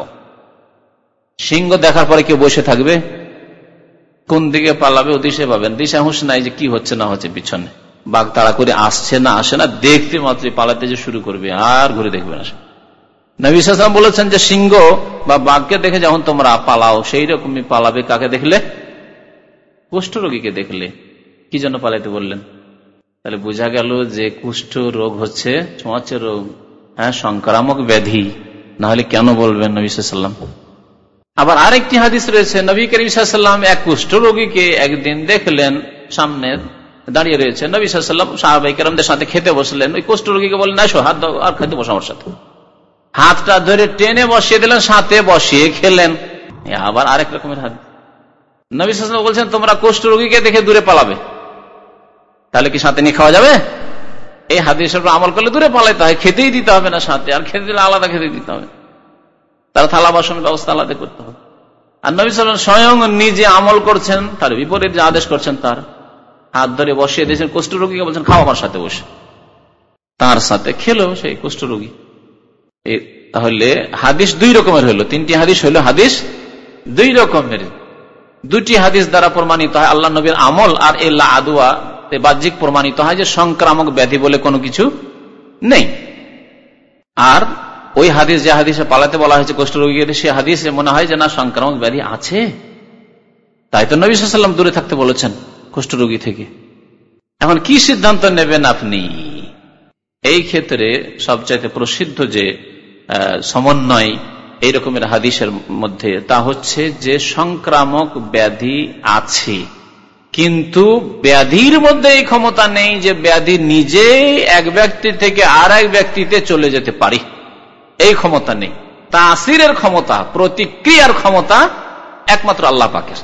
A: সিংহ দেখার পরে কেউ বসে থাকবে? কোন দিকে পালাবে ও দিশে পাবেন, দিশা হুঁশ নাই যে কি হচ্ছে না হচ্ছে পিছনে। বাঘ তাড়া করে আসছে না আসে না, দেখতে মাত্রই পালাতে যে শুরু করবে, আর ঘুরে দেখবে না। নবী সাল্লাল্লাহু আলাইহি ওয়াসাল্লাম বলেছেন যে সিংহ বা বাঘকে দেখে যখন তোমরা পালাও, সেই রকমই পালাবে কাকে দেখলে? কুষ্ঠ রোগীকে দেখলে। কি জন্য পালাইতে বললেন? তাহলে বোঝা গেল যে কুষ্ঠ রোগ হচ্ছে ছোঁয়াচে রোগ, হ্যাঁ, সংক্রামক ব্যাধি, না হলে কেন বলবেন নবী সাল্লাল্লাহু আলাইহি ওয়াসাল্লাম? আবার আরেকটি হাদিস রয়েছে, নবী করিম সাল্লাল্লাহু আলাইহি ওয়াসাল্লাম এক কুষ্ঠ রোগীকে একদিন দেখলেন, সামনে দাঁড়িয়ে রয়েছে। নবী সাল্লাল্লাহু আলাইহি ওয়াসাল্লাম সাহাবায়ে কেরামদের সাথে খেতে বসলেন। ওই কুষ্ঠ রোগীকে বললেন, আসো হাত দাও আর খেতে বসো আমার সাথে। হাতটা ধরে টেনে বসিয়ে দিলেন, সাথে বসিয়ে খেলেন। আবার আরেক রকমের হাদিস, নবী সাল্লাল্লাহু আলাইহি ওয়াসাল্লাম বলছেন তোমরা কুষ্ঠ রোগীকে দেখে দূরে পালাবে। তাহলে কি সাথে নিয়ে খাওয়া যাবে? এই হাদিসের উপর আমল করলে দূরে পালাইতে হয়, খেতেই দিতে হবে না সাথে, আর খেতে দিলে আলাদা খেতে দিতে হবে, তার থালা বাসনের ব্যবস্থা আলাদা করতে হবে। আর নবী সাল্লাল্লাহু আলাইহি ওয়াসাল্লাম স্বয়ং নিজে আমল করছেন, তার বিপরীত যে আদেশ করছেন তার, হাত ধরে বসিয়ে দিয়েছেন কুষ্ঠ রোগীকে, বলছেন খাও আমার সাথে বসে। তার সাথে খেলো সেই কুষ্ঠ রোগী। তাহলে হাদিস দুই রকমের হইলো, তিনটি হাদিস হইলো, হাদিস দুই রকমের। দুটি হাদিস দ্বারা প্রমাণিত হয় আল্লাহ নবীর আমল, আর এল্লা আদুয়া বাহ্যিক প্রমাণিত হয় যে সংক্রামক ব্যাধি বলে কোনো কিছু নেই। আর ওই হাদিস, যে হাদিসে পালাতে বলা হয়েছে কুষ্ঠ রোগীকে, সে হাদিসে মনে হয় যে না সংক্রামক ব্যাধি আছে, তাই তো নবী সাল্লাল্লাহু আলাইহি ওয়াসাল্লাম দূরে থাকতে বলেছেন কুষ্ঠ রোগী থেকে। এখন কি সিদ্ধান্ত নেবেন আপনি? এই ক্ষেত্রে সবচাইতে প্রসিদ্ধ যে সমন্বয় এই রকমের হাদিসের মধ্যে, তা হচ্ছে যে সংক্রামক ব্যাধি আছে, কিন্তু ব্যাধির মধ্যে এই ক্ষমতা নেই যে ব্যাধি নিজে এক ব্যক্তি থেকে আর এক ব্যক্তিতে চলে যেতে পারে, এই ক্ষমতা নেই। তাসিরের ক্ষমতা, প্রতিক্রিয়ার ক্ষমতা একমাত্র আল্লাহ পাকের।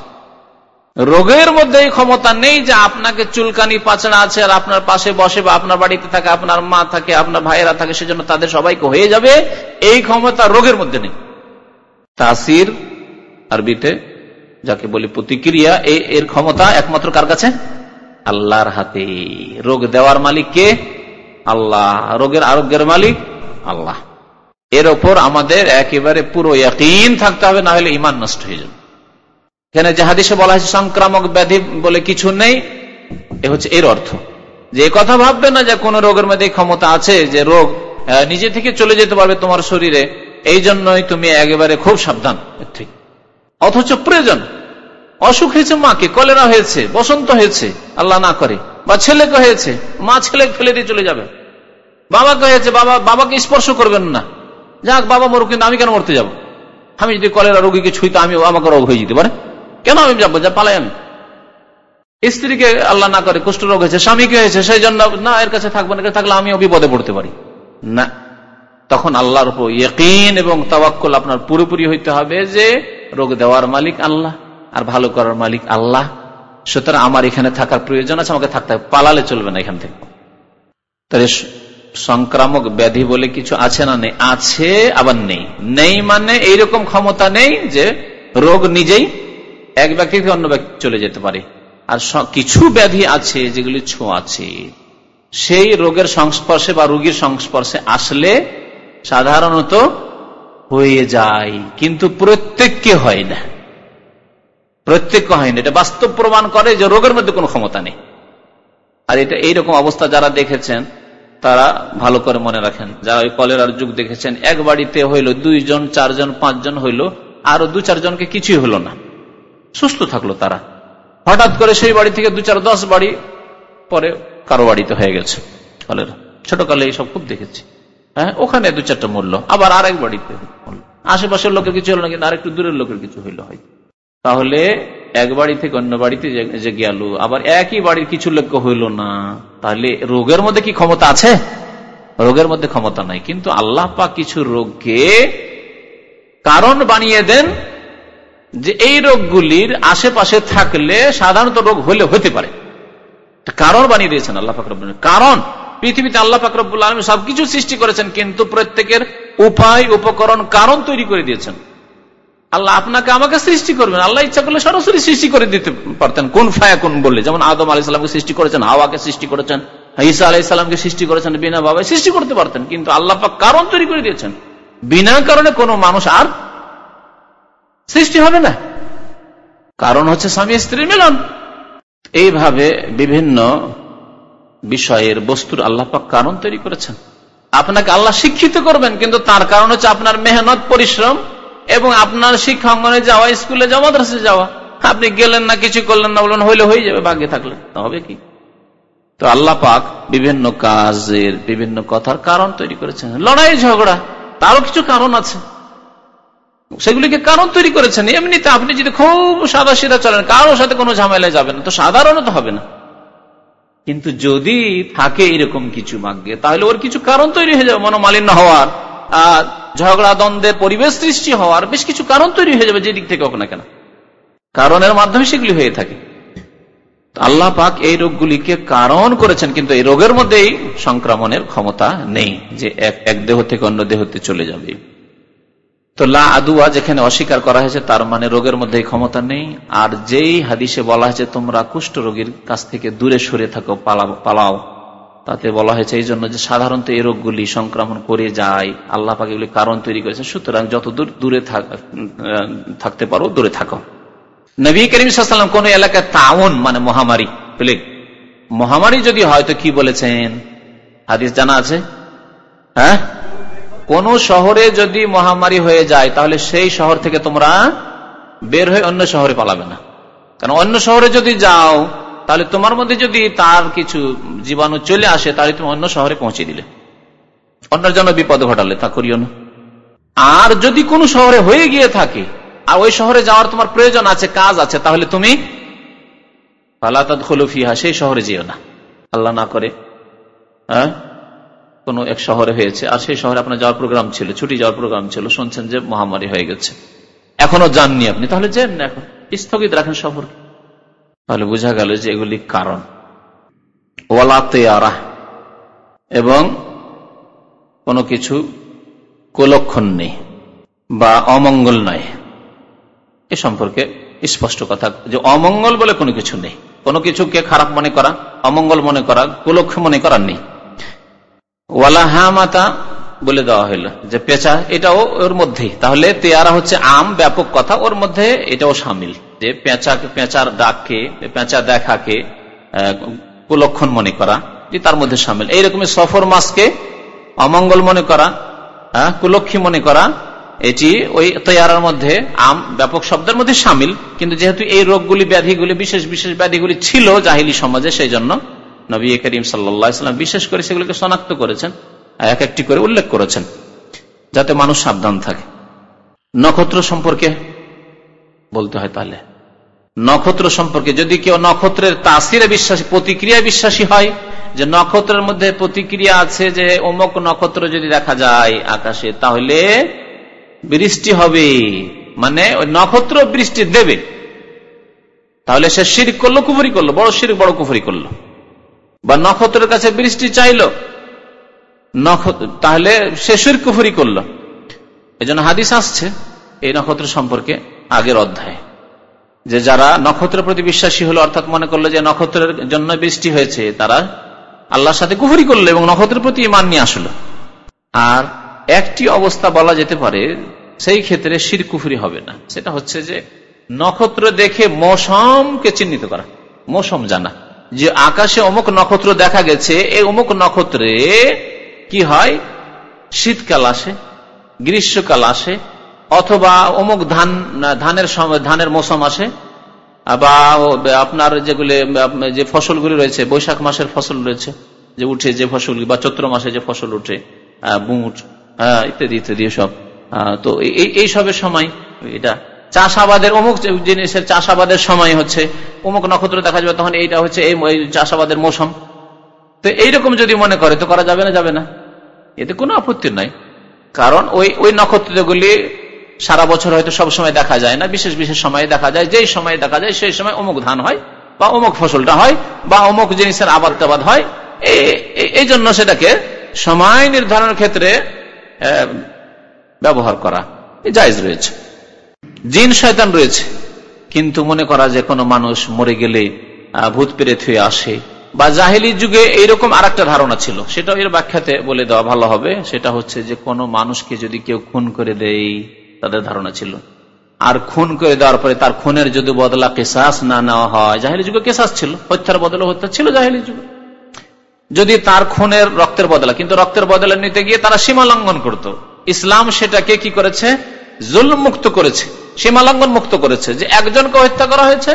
A: রোগের মধ্যে এই ক্ষমতা নেই যে আপনাকে চুলকানি পাচড়া আছে আর আপনার পাশে বসে বা আপনার বাড়িতে থাকে, আপনার মা থাকে, আপনার ভাইয়েরা থাকে, সেজন্য তাদের সবাইকে হয়ে যাবে, এই ক্ষমতা রোগের মধ্যে নেই। তাসির আরবিতে যাকে বলি প্রতিক্রিয়া, এর ক্ষমতা একমাত্র কার কাছে? আল্লাহর হাতে। রোগ দেওয়ার মালিক কে? আল্লাহ। রোগের আরোগ্যের মালিক আল্লাহ। এর ওপর আমাদের একেবারে পুরো ইয়াকিন থাকতে হবে, না হলে ঈমান নষ্ট হয়ে যাবে। এখানে যে হাদিসে বলা হয়েছে সংক্রামক ব্যাধি বলে কিছু নেই, এ হচ্ছে এর অর্থ যে কথা ভাববে না যে কোন রোগের মধ্যে ক্ষমতা আছে যে রোগ নিজে থেকে চলে যেতে পারবে তোমার শরীরে, এই জন্যই তুমি একেবারে খুব সাবধান। ঠিক, অথচ প্রয়োজন। অসুখ হয়েছে মাকে, কলেরা হয়েছে, বসন্ত হয়েছে, আল্লাহ না করে, বা ছেলেকে হয়েছে, মা ছেলে ফেলে দিয়ে চলে যাবে। বাবাকে হয়েছে, বাবা বাবাকে স্পর্শ করবেন না, যাক বাবা মরুক, কিন্তু আমি কেন মরতে যাব? আমি যদি কলেরা রোগীকে ছুঁইতো আমি আমাকে রোগ হয়ে যেতে পারে, কেন আমি যাবো? যা পালাই আমি। স্ত্রীকে আল্লাহ না করে কুষ্ঠ রোগ হয়েছে, স্বামীকে হয়েছে, সেই জন্য না এর কাছে থাকবো না, থাকলে আমিও বিপদে পড়তে পারি না। তখন আল্লাহর উপর ইয়াকিন এবং তাওয়াক্কুল আপনার পুরোপুরি হইতে হবে যে রোগ দেওয়ার মালিক আল্লাহ আর ভালো করার মালিক আল্লাহ। সুতরাং আমার এখানে থাকার প্রয়োজন আছে, আমাকে থাকতে হবে, পালালে চলবে না এখান থেকে। তাহলে সংক্রামক ব্যাধি বলে কিছু আছে না? নেই। আছে আবার নেই। নেই মানে এইরকম ক্ষমতা নেই যে রোগ নিজেই এক ব্যক্তি থেকে অন্য ব্যক্তি চলে যেতে পারে। আর কিছু ব্যাধি আছে যেগুলি ছোঁয়াচে, সেই রোগের সংস্পর্শে বা রোগীর সংস্পর্শে আসলে সাধারণত হয়ে যায়, কিন্তু প্রত্যেককে হয় না। প্রত্যেককে হয় না, এটা বাস্তব প্রমাণ করে যে রোগের মধ্যে কোনো ক্ষমতা নেই। আর এটা এইরকম অবস্থা যারা দেখেছেন তারা ভালো করে মনে রাখেন, যারা ওই কলেরার যুগ দেখেছেন, এক বাড়িতে হইল দুইজন, চারজন, পাঁচজন হইল, আরো দু চারজনকে কিছুই হলো না, সুস্থ থাকলো তারা। হঠাৎ করে সেই বাড়ি থেকে দু চার দশ বাড়ি পরে কারো বাড়িতে হয়ে গেছে কলেরা। ছোটকালে এইসব খুব দেখেছি। হ্যাঁ, ওখানে দু চারটা মরলো, আবার আরেক বাড়িতে মরলো, আশেপাশের লোকের কিছু হলো না, কিন্তু আরেকটু দূরের লোকের কিছু হইলো হয়। তাহলে এক বাড়ি থেকে অন্য বাড়িতে যে গেল, আবার একই বাড়ির কিছু লোক হইল না, তাহলে রোগের মধ্যে কি ক্ষমতা আছে? রোগের মধ্যে ক্ষমতা নাই। কিন্তু আল্লাহ পাক কিছু রোগকে কারণ বানিয়ে দেন যে এই রোগগুলির আশেপাশে থাকলে সাধারণত রোগ হলে হতে পারে, কারণ বানিয়ে দিয়েছেন আল্লাহ পাক রব্বুল আলামিন। কারণ পৃথিবীতে আল্লাহ পাক রব্বুল আলামিন সবকিছু সৃষ্টি করেছেন, কিন্তু প্রত্যেকের উপায়, উপকরণ, কারণ তৈরি করে দিয়েছেন। আল্লাহ আপনাকে আমাকে সৃষ্টি করবেন, আল্লাহ ইচ্ছা করলে সরাসরি সৃষ্টি করে দিতে পারতেন, কোন ফায়াকুন বললে। যেমন আদম আলাইহিস সালামকে সৃষ্টি করেছেন, হাওয়াকে সৃষ্টি করেছেন, ঈসা আলাইহিস সালামকে সৃষ্টি করেছেন, বিনা বাবায় সৃষ্টি করতে পারতেন। কিন্তু আল্লাহ পাক কারণ তৈরি করে দিয়েছেন, বিনা কারণে কোনো মানুষ আর সৃষ্টি হবে না। কারণ হচ্ছে স্বামী স্ত্রীর মিলন। এইভাবে বিভিন্ন বিষয়ের বস্তুর আল্লাহ পাক কারণ তৈরি করেছেন। আপনাকে আল্লাহ শিক্ষিত করবেন, কিন্তু তার কারণ হচ্ছে আপনার মেহনত, পরিশ্রম এবং আপনার শিক্ষাঙ্গনে যাওয়া, স্কুলে যাওয়া, মাদ্রাসে যাওয়া। আপনি গেলেন না, কিছু করলেন না, বললেন হইলে হয়ে যাবে, ভাগ্যে থাকলে হবে কি। তো আল্লাহ পাক বিভিন্ন কাজের বিভিন্ন কথার কারণ তৈরি করেছেন। লড়াই ঝগড়া, তারও কিছু কারণ আছে, সেগুলিকে কারণ তৈরি করেছেন। এমনিতে আপনি যদি খুব সাদা সিধা চলেন, কারোর সাথে কোনো ঝামেলায় যাবেন না, তো সাধারণত হবে না। কিন্তু যদি থাকে এরকম কিছু ভাগ্যে, তাহলে ওর কিছু কারণ তৈরি হয়ে যাবে। মনোমালিন্য হওয়ার, আর ঝগড়া দ্বন্দ্বের পরিবেশ সৃষ্টি হওয়ার বেশ কিছু কারণ তৈরি হয়ে যাবে, যে দিক থেকে হোক না কেন, কারণের মাধ্যমে সেগুলি হয়ে থাকে। আল্লাহ পাক এই রোগগুলিকে কারণ করেছেন, কিন্তু এই রোগের মধ্যেই সংক্রমণের ক্ষমতা নেই, যে এক দেহ থেকে অন্য দেহতে চলে যাবে। তো লা আদুয়া যেখানে অস্বীকার করা হয়েছে, তার মানে রোগের মধ্যে ক্ষমতা নেই। আর যেই হাদিসে বলা হয়েছে তোমরা কুষ্ঠ রোগীর কাছ থেকে দূরে সরে থাকো, পালাও, তাতে বলা হয়েছে এই জন্য যে সাধারণত এই রোগগুলি সংক্রমণ করে যায়, আল্লাহ পাক এগুলি কারণ তৈরি করেছে। সুতরাং যত দূর দূরে থাকতে পারো দূরে থাকো। নবী করিম সাল্লাল্লাহু আলাইহি ওয়াসাল্লাম কোন এলাকায় তাউন মানে মহামারী, প্লেগ মহামারী যদি হয় তো কি বলেছেন, হাদিস জানা আছে? হ্যাঁ, কোন শহরে যদি মহামারী হয়ে যায় তাহলে সেই শহর থেকে তোমরা বের হয়ে অন্য শহরে পালাবে না। কারণ অন্য শহরে যদি যাও তাহলে তোমার মধ্যে যদি তার কিছু জীবাণু চলে আসে, তাহলে তুমি অন্য শহরে পৌঁছে দিলে, অন্যের জন্য বিপদ ঘটালে, তা করিও না। আর যদি কোন শহরে হয়ে গিয়ে থাকে আর ওই শহরে যাওয়ার তোমার প্রয়োজন আছে, কাজ আছে, তাহলে তুমি ফালা তাদখুলু ফিহা, সেই শহরে যেও না। আল্লাহ না করে হ্যাঁ কোন এক শহরে হয়েছে, আর সেই শহরে আপনার যাওয়ার প্রোগ্রাম ছিল, ছুটি যাওয়ার প্রোগ্রাম ছিল, শুনছেন যে মহামারী হয়ে গেছে, এখনো যাননি আপনি, তাহলে যান না, এখন স্থগিত রাখেন শহর। তাহলে বোঝা গেল যে এগুলি কারণ। ওয়ালা তেয়ারা, এবং কোনো কিছু কুলক্ষণ নেই বা অমঙ্গল নয়, এ সম্পর্কে স্পষ্ট কথা যে অমঙ্গল বলে কোনো কিছু নেই। কোনো কিছুকে খারাপ মনে করা, অমঙ্গল মনে করা, কুলক্ষ মনে করার নেই। ওয়ালা হামাতা বলে দেওয়া হইল যে পেঁচা, এটাও ওর মধ্যেই। তাহলে তেয়ারা হচ্ছে আম, ব্যাপক কথা, ওর মধ্যে এটাও সামিল, যে পেঁচাকে, পেঁচার ডাককে, পেঁচা দেখাকে কুলক্ষণ মনে করা, যে তার মধ্যে সামিল। এইরকম সফর মাসকে অমঙ্গল মনে করা, কুলক্ষী মনে করা, এটি ওই তৈয়ারার মধ্যে আম ব্যাপক শব্দের মধ্যে সামিল। কিন্তু যেহেতু এই রোগগুলি, ব্যাধিগুলি, বিশেষ বিশেষ ব্যাধিগুলি ছিল জাহিলি সমাজে, সেই জন্য নবী করিম সাল্লাল্লাহু আলাইহি ওয়াসাল্লাম বিশেষ করে সেগুলিকে শনাক্ত করেছেন, এক একটি করে উল্লেখ করেছেন, যাতে মানুষ সাবধান থাকে। নক্ষত্র সম্পর্কে বলতে হয়, তাহলে নক্ষত্র সম্পর্কে যদি কেউ নক্ষত্রের তাসিরে বিশ্বাসী, প্রতিক্রিয়ায় বিশ্বাসী হয়, যে নক্ষত্রের মধ্যে প্রতিক্রিয়া আছে, যে অমুক নক্ষত্র যদি দেখা যায় আকাশে তাহলে বৃষ্টি হবে, মানে ওই নক্ষত্র বৃষ্টি দেবে, তাহলে সে শিরক করলো, কুফরি করলো, বড় শিরক, বড় কুফরি করলো। বা নক্ষত্রের কাছে বৃষ্টি চাইলো, তাহলে সে শিরক কুফরি করলো। এই জন্য হাদিস আসছে এই নক্ষত্র সম্পর্কে আগের অধ্যায়ে, যে যারা নক্ষত্রের প্রতি বিশ্বাসী হলো, অর্থাৎ মনে করলো যে নক্ষত্রের জন্য বৃষ্টি হয়েছে, তারা আল্লাহর সাথে কুফরি করলো এবং নক্ষত্রের প্রতি ঈমান নিয়ে আসলো। আর একটি অবস্থা বলা যেতে পারে সেই ক্ষেত্রে শিরক কুফরি হবে না, সেটা হচ্ছে যে নক্ষত্র দেখে মৌসমকে চিহ্নিত করা, মৌসম জানা, যে আকাশে অমুক নক্ষত্র দেখা গেছে, এই অমুক নক্ষত্রে কি হয়, শীতকাল আসে, গ্রীষ্মকাল আসে, অথবা অমুক ধান ধানের সময় ধানের মৌসুম আসে, বা আপনার যেগুলি যে ফসলগুলি রয়েছে, বৈশাখ মাসের ফসল রয়েছে যে উঠে, যে ফসলগুলি, বা চৈত্র মাসে যে ফসল উঠে, বুট ইত্যাদি ইত্যাদি সব। তো এই সবের সময় এটা চাষাবাদের, অমুক জিনিসের চাষাবাদের সময় হচ্ছে অমুক নক্ষত্র দেখা যাবে, তখন এইটা হচ্ছে এই চাষাবাদের মৌসুম। তো এইরকম যদি মনে করে তো করা যাবে না, যাবে না, এতে কোনো আপত্তি নাই। কারণ ওই ওই নক্ষত্রগুলি সারা বছর হয়তো সব সময় দেখা যায় না, বিশেষ বিশেষ সময়ে দেখা যায়, যেই সময় দেখা যায় সেই সময় অমুক ধান হয়, বা অমুক ফসলটা হয়, বা অমুক জিনিসের আবাদ টাবাদ হয়। এই জন্য সেটাকে সময় নির্ধারণের ক্ষেত্রে ব্যবহার করা জায়েজ রয়েছে। জিন শয়তান রয়েছে, কিন্তু মনে করা যে কোনো মানুষ মরে গেলে ভূত পেরেত হয়ে আসে, বা জাহেলি যুগে এইরকম আর একটা ধারণা ছিল, সেটা এর ব্যাখ্যাতে বলে দেওয়া ভালো হবে। সেটা হচ্ছে যে কোনো মানুষকে যদি কেউ খুন করে দেয়, তাদের ধারণা ছিল, আর খুন করে দেওয়ার পরে তার খুনের যদি বদলা কিসাস না নেওয়া হয়, জাহেলি যুগে কিসাস ছিল, হত্যার বদলে হত্যা ছিল জাহেলি যুগে, যদি তার খুনের রক্তের বদলা, কিন্তু রক্তের বদলে নিতে গিয়ে তারা সীমা লঙ্ঘন করত। ইসলাম সেটাকে কি করেছে, জুলম মুক্ত করেছে, সীমা লঙ্ঘন মুক্ত করেছে, যে একজনকে হত্যা করা হয়েছে,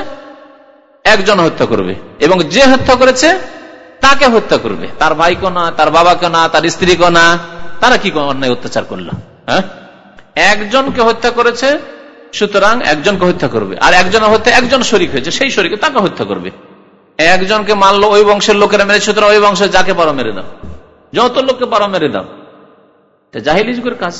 A: একজন হত্যা করবে, এবং যে হত্যা করেছে তাকে হত্যা করবে, তার ভাইকে না, তার বাবাকে না, তার স্ত্রীকে না। তারা কি অন্যায় অত্যাচার করলো? হ্যাঁ, একজনকে হত্যা করেছে, সুতরাং একজনকে হত্যা করবে, আর একজনের হত্যা একজন শরীক হয়েছে, সেই শরীকে তাকে হত্যা করবে। একজনকে মারলো, ওই বংশের লোকেরা মেরে, সুতরাং ওই বংশের যাকে পারো মেরে দাও, যত লোককে পারো মেরে দাও। জাহেলি যুগের কাজ।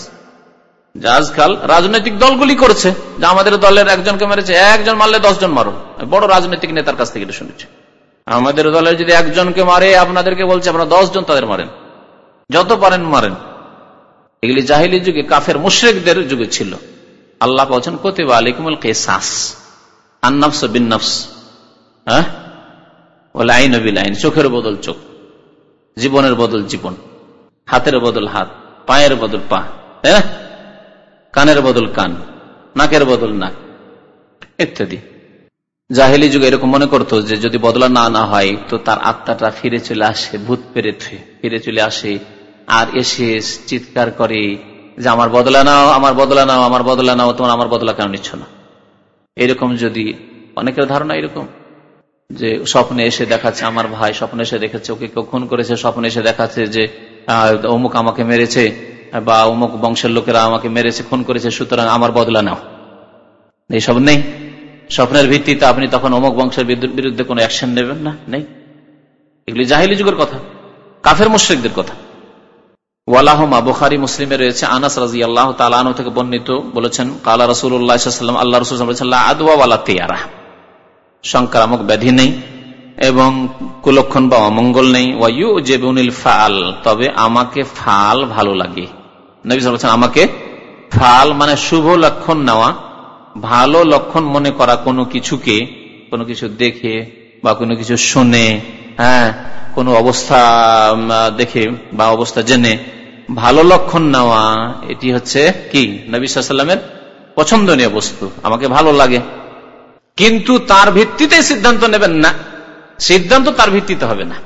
A: আজকাল রাজনৈতিক দলগুলি করছে, যে আমাদের দলের একজনকে মেরেছে, একজন মারলে দশ জন মারো। বড় রাজনৈতিক নেতার কাছ থেকে এটা শুনেছি, আমাদের দলের যদি একজনকে মারে, আপনাদেরকে বলছে আপনারা দশ জন তাদের মারেন, যত পারেন মারেন। এগুলি জাহেলি যুগে কাফের মুশরিকদের যুগে ছিল। আল্লাহ বলছেন কুতিবা আলাইকুমুল কিসাস, আন-নাফস বিন-নাফস, হ্যাঁ, ওয়াল আইন বিল আইন, চোখের বদল চোখ, জীবনের বদল জীবন, হাতের বদল হাত, পায়ের বদল পা, হ্যাঁ, কানের বদল কান, নাকের বদল নাক, ইত্যাদি। জাহেলি যুগে এরকম মনে করতো যে যদি বদলা না না হয় তো তার আত্মাটা ফিরে চলে আসে, ভূত পেরেত ফিরে চলে আসে, আর এসে চিৎকার করে যে আমার বদলা নাও, আমার বদলা নাও, আমার বদলা নাও, তোমার আমার বদলা কেন নিচ্ছ না? এরকম যদি অনেকের ধারণা এরকম, যে স্বপ্নে এসে দেখাচ্ছে, আমার ভাই স্বপ্নে এসে দেখেছে ওকে কেউ খুন করেছে, স্বপ্নে এসে দেখাচ্ছে যে অমুক আমাকে মেরেছে, বা অমুক বংশের লোকেরা আমাকে মেরেছে, খুন করেছে, সুতরাং আমার বদলা নাও। এইসব নেই। স্বপ্নের ভিত্তিতে আপনি তখন অমুক বংশের বিরুদ্ধে কোনো অ্যাকশন নেবেন না, নেই। এগুলি জাহেলি যুগের কথা, কাফের মুশরিকদের কথা। ওয়ালাহুমা, বুখারী মুসলিমে রয়েছে, আনাস রাদিয়াল্লাহু তাআলা আনহু থেকে বর্ণিত, বলেছেন কালা রাসূলুল্লাহ সাল্লাল্লাহু আলাইহি ওয়াসাল্লাম, আল্লাহ রাসূল বলেছেন লা আদওয়া ওয়ালা তিয়ারা, সংক্রামক ব্যাধি নেই এবং কুলক্ষণ বা অমঙ্গল নেই। ওয়া ইউজিবুনিল ফাল, তবে আমাকে ফাল ভালো লাগে। নবী সাল্লাল্লাহু আলাইহি ওয়াসাল্লাম আমাকে ফাল মানে শুভ লক্ষণ নেওয়া, ভালো লক্ষণ মনে করা, কোনো কিছুকে, কোনো কিছু দেখে বা কোনো কিছু শুনে, হ্যাঁ, কোনো অবস্থা দেখে বা অবস্থা জেনে ভালো লক্ষণ নেওয়া, এটি হচ্ছে কি নবী সাল্লাল্লাহু আলাইহি ওয়াসাল্লামের পছন্দনীয় বস্তু। আমাকে ভালো লাগে, কিন্তু তার ভিত্তিতে সিদ্ধান্ত নেবেন না, সিদ্ধান্ত তার ভিত্তিতে হবে না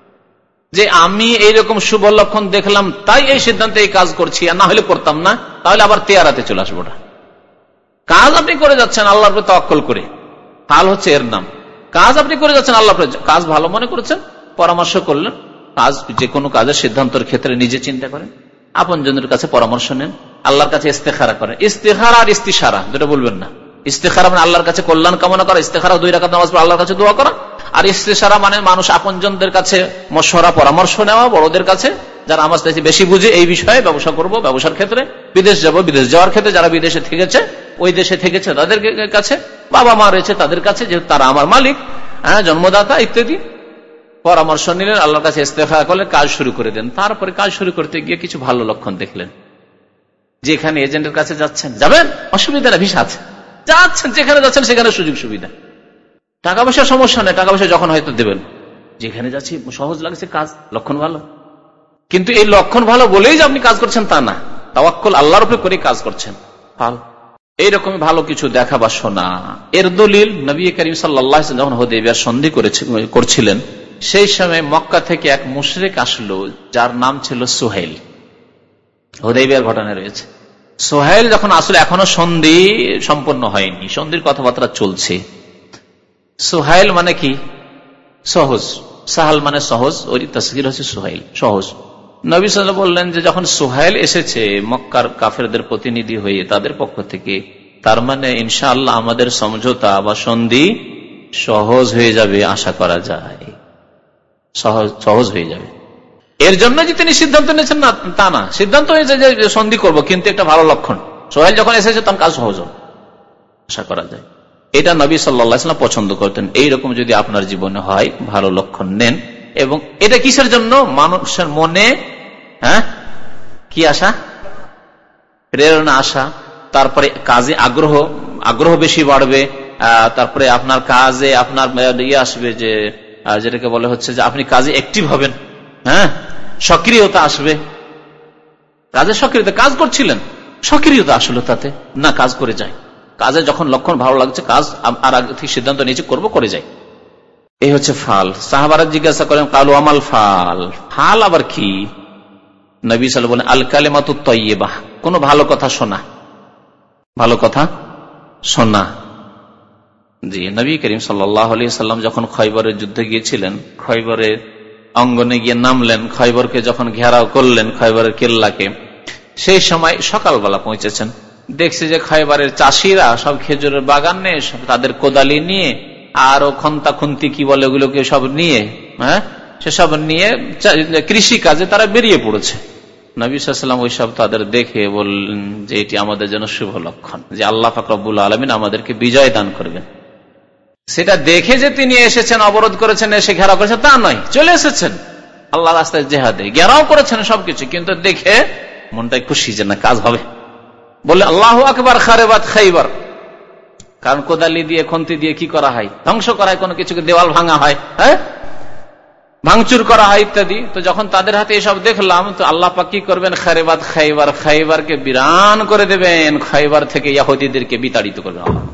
A: যে আমি এইরকম শুভ লক্ষণ দেখলাম তাই এই সিদ্ধান্তে এই কাজ করছি, আর না হলে করতাম না, তাহলে আবার তেয়ারাতে চলে আসবো না। কাজ আপনি করে যাচ্ছেন আল্লাহর উপর তাওয়াক্কুল করে, হাল হচ্ছে এর নাম। কাজ আপনি করে যাচ্ছেন আল্লাহর উপর, কাজ ভালো মনে করেছেন, পরামর্শ করলেন, কাজ যে কোনো কাজের সিদ্ধান্তের ক্ষেত্রে নিজে চিন্তা করেন, আপনজনের কাছে পরামর্শ নেন, আল্লাহর কাছে ইস্তেখারা করেন। ইস্তেখারা আর ইস্তিশারা দুটো বলবেন না। ইস্তেখারা মানে আল্লাহর কাছে কল্যাণ কামনা করা, ইস্তেখারা দুই রাকাত নামাজ পড়ে আল্লাহর কাছে দোয়া করা, আর ইস্তিশারা মানে মানুষ আপনজনদের কাছে মশওয়ারা পরামর্শ নেওয়া, বড়দের কাছে যারা আমার কাছে বেশি বুঝে এই বিষয়ে, ব্যবসা করব, ব্যবসার ক্ষেত্রে, বিদেশ যাব, বিদেশ যাওয়ার ক্ষেত্রে যারা বিদেশে থেকেছে, ওই দেশে থেকেছে তাদের কাছে, বাবা মা রয়েছে তাদের কাছে, যেহেতু তারা আমার মালিক, হ্যাঁ, জন্মদাতা ইত্যাদি, পরামর্শ নিলেন, আল্লাহর কাছে ইস্তেখারা করলেন, কাজ শুরু করে দেন। তারপরে কাজ শুরু করতে গিয়ে কিছু ভালো লক্ষণ দেখলেন, যেখানে এজেন্টের কাছে যাচ্ছেন, যাবেন, অসুবিধা না, ভিসা আছে, যাচ্ছেন যেখানে যাচ্ছেন সেখানে সুযোগ সুবিধা, টাকা পয়সার সমস্যা নেই, টাকা পয়সা যখন হয়তো দেবেন, যেখানে যাচ্ছি সহজ লাগছে কাজ, লক্ষণ ভালো। কিন্তু এই লক্ষণ ভালো বলেই যে আপনি কাজ করছেন তা না, তাওয়াক্কুল আল্লাহর উপর করে কাজ করছেন, ভালো। এইরকম ভালো কিছু দেখা বা শোনা, এর দলিল নবী করিম সাল্লাল্লাহু আলাইহি ওয়াসাল্লাম যখন হুদায়বিয়ার সন্ধি করছিলেন, সেই সময় মক্কা থেকে এক মুশরিক আসলো, যার নাম ছিল সুহাইল। হুদায়বিয়ার ঘটনা রয়েছে। সুহাইল যখন আসলে এখনো সন্ধি সম্পন্ন হয়নি, সন্ধির কথাবার্তা চলছে। সুহাইল মানে কি? সহজ। সাহাল মানে সহজ, ওই তাসগীর হচ্ছে সুহাইল, সহজ। নবী সাল্লাল্লাহু আলাইহি ওয়াসাল্লাম বললেন যে যখন সুহাইল এসেছে মক্কার কাফেরদের প্রতিনিধি হয়ে তাদের পক্ষ থেকে, তার মানে ইনশাআল্লাহ আমাদের সমঝোতা বা সন্ধি সহজ হয়ে যাবে, আশা করা যায়, সহজ সহজ হয়ে যাবে। এর জন্য যে তিনি সিদ্ধান্ত নিয়েছেন না তা না, সিদ্ধান্ত হয়েছে যে সন্ধি করব, কিন্তু একটা ভালো লক্ষণ, সোহেল যখন এসেছে তখন কাজ সহজ হবে, আশা করা যায়। এটা নবী সাল্লাল্লাহু আলাইহি ওয়াসাল্লাম পছন্দ করতেন। এইরকম যদি আপনার জীবনে হয়, ভালো লক্ষণ নেন। এবং এটা কিসের জন্য? মানুষের মনে, হ্যাঁ, কি আসা? প্রেরণা আসা, তারপরে কাজে আগ্রহ আগ্রহ বেশি বাড়বে, তারপরে আপনার কাজে আপনার ইয়ে আসবে, যে যেটাকে বলে হচ্ছে যে আপনি কাজে অ্যাক্টিভ হবেন, হ্যাঁ, সক্রিয়তা আসবে। কাজে সক্রিয়তা, কাজ করছিলেন, সক্রিয়তা আসলো তাতে, না কাজ করে যায়। কাজে যখন লক্ষণ ভালো লাগছে, কাজ আর আগে থেকে সিদ্ধান্ত নিয়েছে করবো, করে যায়। এই হচ্ছে ফাল। সাহাবারা জিজ্ঞাসা করেন কালু আমাল ফাল, ফাল আবার কি? নবী সাল্লাল্লাহু আলাইহি ওয়াসাল্লাম বলেন আল কালিমাতুত তাইয়্যিবাহ, কোন ভালো কথা শোনা, ভালো কথা শোনা। জি, নবী করিম সাল্লাল্লাহু আলাইহি ওয়াসাল্লাম যখন খয়বরের যুদ্ধে গিয়েছিলেন, খয়বরের অঙ্গনে গিয়ে নামলেন, খয়বরকে যখন ঘেরাও করলেন, খয়বরের কেল্লাকে, সেই সময় সকালবেলা পৌঁছেছেন। দেখছে যে খয়বরের চাষিরা সব খেজুরের বাগান নিয়ে, তাদের কোদালি নিয়ে আরো খন্তা খুন্তি কি বলে ওগুলোকে সব নিয়ে, হ্যাঁ, সেসব নিয়ে কৃষি কাজে তারা বেরিয়ে পড়েছে। নবী সাল্লাল্লাহু আলাইহি ওয়াসাল্লাম ওইসব তাদের দেখে বললেন যে এটি আমাদের জন্য শুভ লক্ষণ, যে আল্লাহ পাক রব্বুল আলামিন আমাদেরকে বিজয় দান করবেন। সেটা দেখে যে তিনি এসেছেন, অবরোধ করেছেন, এসে ঘেরাও করেছেন তা নয়, চলে এসেছেন আল্লাহ রাস্তায় জেহাদে, ঘেরাও করেছেন সবকিছু, কিন্তু দেখে মনটাই খুশি যে না কাজ হবে, বলে আল্লাহু আকবার খারেবাত খাইবার। কারণ কোদালি দিয়ে খন্তি দিয়ে কি করা হয়? ধ্বংস করা হয়, কোনো কিছুকে দেওয়াল ভাঙা হয়, হ্যাঁ, ভাঙচুর করা হয় ইত্যাদি। তো যখন তাদের হাতে এসব দেখলাম, তো আল্লাহ পাক কি করবেন? খারেবাত খাইবার, খাইবারকে বিরান করে দেবেন, খাইবার থেকে ইহুদীদেরকে বিতাড়িত করবেন, আল্লাহ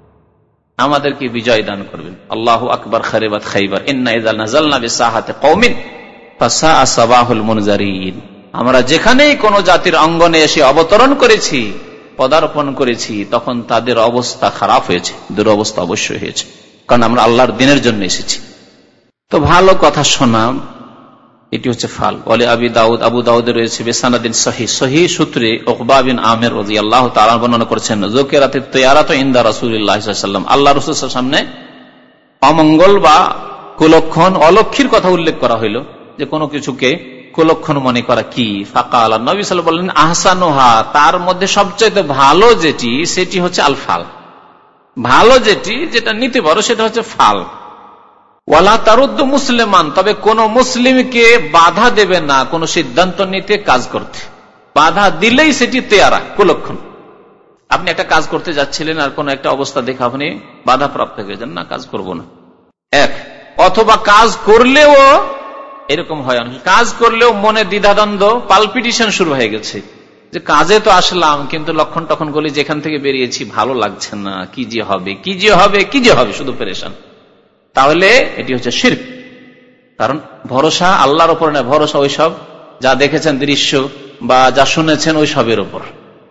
A: আমাদেরকে বিজয় দান করবেন। আল্লাহু আকবার খারেবাত খাইবার, ইন্না ইযা নাযালনা বিসাহাতি কওমিন ফাসাআ সাবাহুল মুনজারিন। আমরা যেখানেই কোন জাতির অঙ্গনে এসে অবতরণ করেছি, পদার্পণ করেছি, তখন তাদের অবস্থা খারাপ হয়েছে, দুরবস্থা অবশ্যই হয়েছে, কারণ আমরা আল্লাহর দ্বীনের জন্য এসেছি। তো ভালো কথা শোনা, এটি হচ্ছে ফাল। বলে আবি দাউদ, আবু দাউদে রয়েছে বিসানাদিন সহিহ, সহিহ সূত্রে উকবা বিন আমির রাদিয়াল্লাহু তাআলা বর্ণনা করেছেন, যুকিরাতিত তিয়ারাতু ইনদা রাসূলিল্লাহ সাল্লাল্লাহু আলাইহি ওয়াসাল্লাম, আল্লাহ রাসূল সাল্লাল্লাহু আলাইহি ওয়াসাল্লামের সামনে অমঙ্গল বা কুলক্ষণ, অলক্ষীর কথা উল্লেখ করা হইল, যে কোনো কিছুকে কুলক্ষণ মনে করা কি? ফাকাল, নবী সাল্লাল্লাহু আলাইহি ওয়াসাল্লাম বললেন আহসানুহা, তার মধ্যে সবচেয়ে ভালো যেটি, সেটি হচ্ছে আল ফাল। ভালো যেটি, যেটা নিতে পারো, সেটা হচ্ছে ফাল। ওয়ালা তারুদ্দু মুসলিমান, তবে কোন মুসলিমকে বাধা দেবে না কোন সিদ্ধান্ত নিতে, কাজ করতে। বাধা দিলেই সেটি তেয়ারা, কুলক্ষণ। আপনি একটা কাজ করতে যাচ্ছিলেন, আর কোন একটা অবস্থা দেখে আপনি বাধা প্রাপ্ত হয়ে যান, না কাজ করব না, এক। অথবা কাজ করলেও এরকম হয়, কাজ করলেও মনে দ্বিধাদ্বন্দ্ব, পালপিটিশন শুরু হয়ে গেছে, যে কাজে তো আসলাম, কিন্তু লক্ষণ তখন বলি যেখান থেকে বেরিয়েছি ভালো লাগছে না, কি যে হবে, কি যে হবে, কি যে হবে, শুধু পেরেশান। তাহলে এটি হচ্ছে শিরক। কারণ ভরসা আল্লাহর উপর না, ভরসা ওই সব যা দেখেছেন দৃশ্য বা যা শুনেছেন ওই সবের উপর।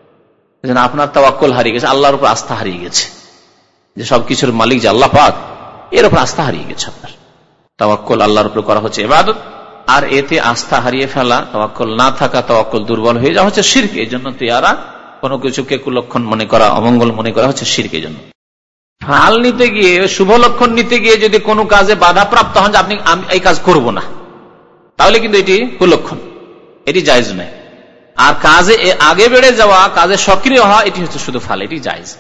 A: আপনার তাওয়াক্কুল হারিয়ে গেছে, আল্লাহর উপর আস্থা হারিয়ে গেছে, যে সবকিছুর মালিক যে আল্লাহ পাক, এর উপর আস্থা হারিয়ে গেছে। আপনার তাওয়াক্কুল আল্লাহর উপর করা হচ্ছে ইবাদত, আর এতে আস্থা হারিয়ে ফেলা, তাওয়াক্কুল না থাকা, তাওয়াক্কুল দুর্বল হয়ে যাওয়া হচ্ছে শিরক। এই জন্য তিয়ারা, কোনো কিছুকে কুলক্ষণ মনে করা, অমঙ্গল মনে করা হচ্ছে শিরক। এই জন্য ফাল নিতে গিয়ে, শুভ লক্ষণ নিতে গিয়ে যদি কোনো কাজে বাধা প্রাপ্ত হন, যে আপনি এই কাজ করব না, তাহলে কিন্তু এটি কুলক্ষণ, এটি জায়েজ নয়। আর কাজে আগে বেড়ে যাওয়া, কাজে সক্রিয় হওয়া, এটি হচ্ছে শুধু ফাল, এটি জায়েজ।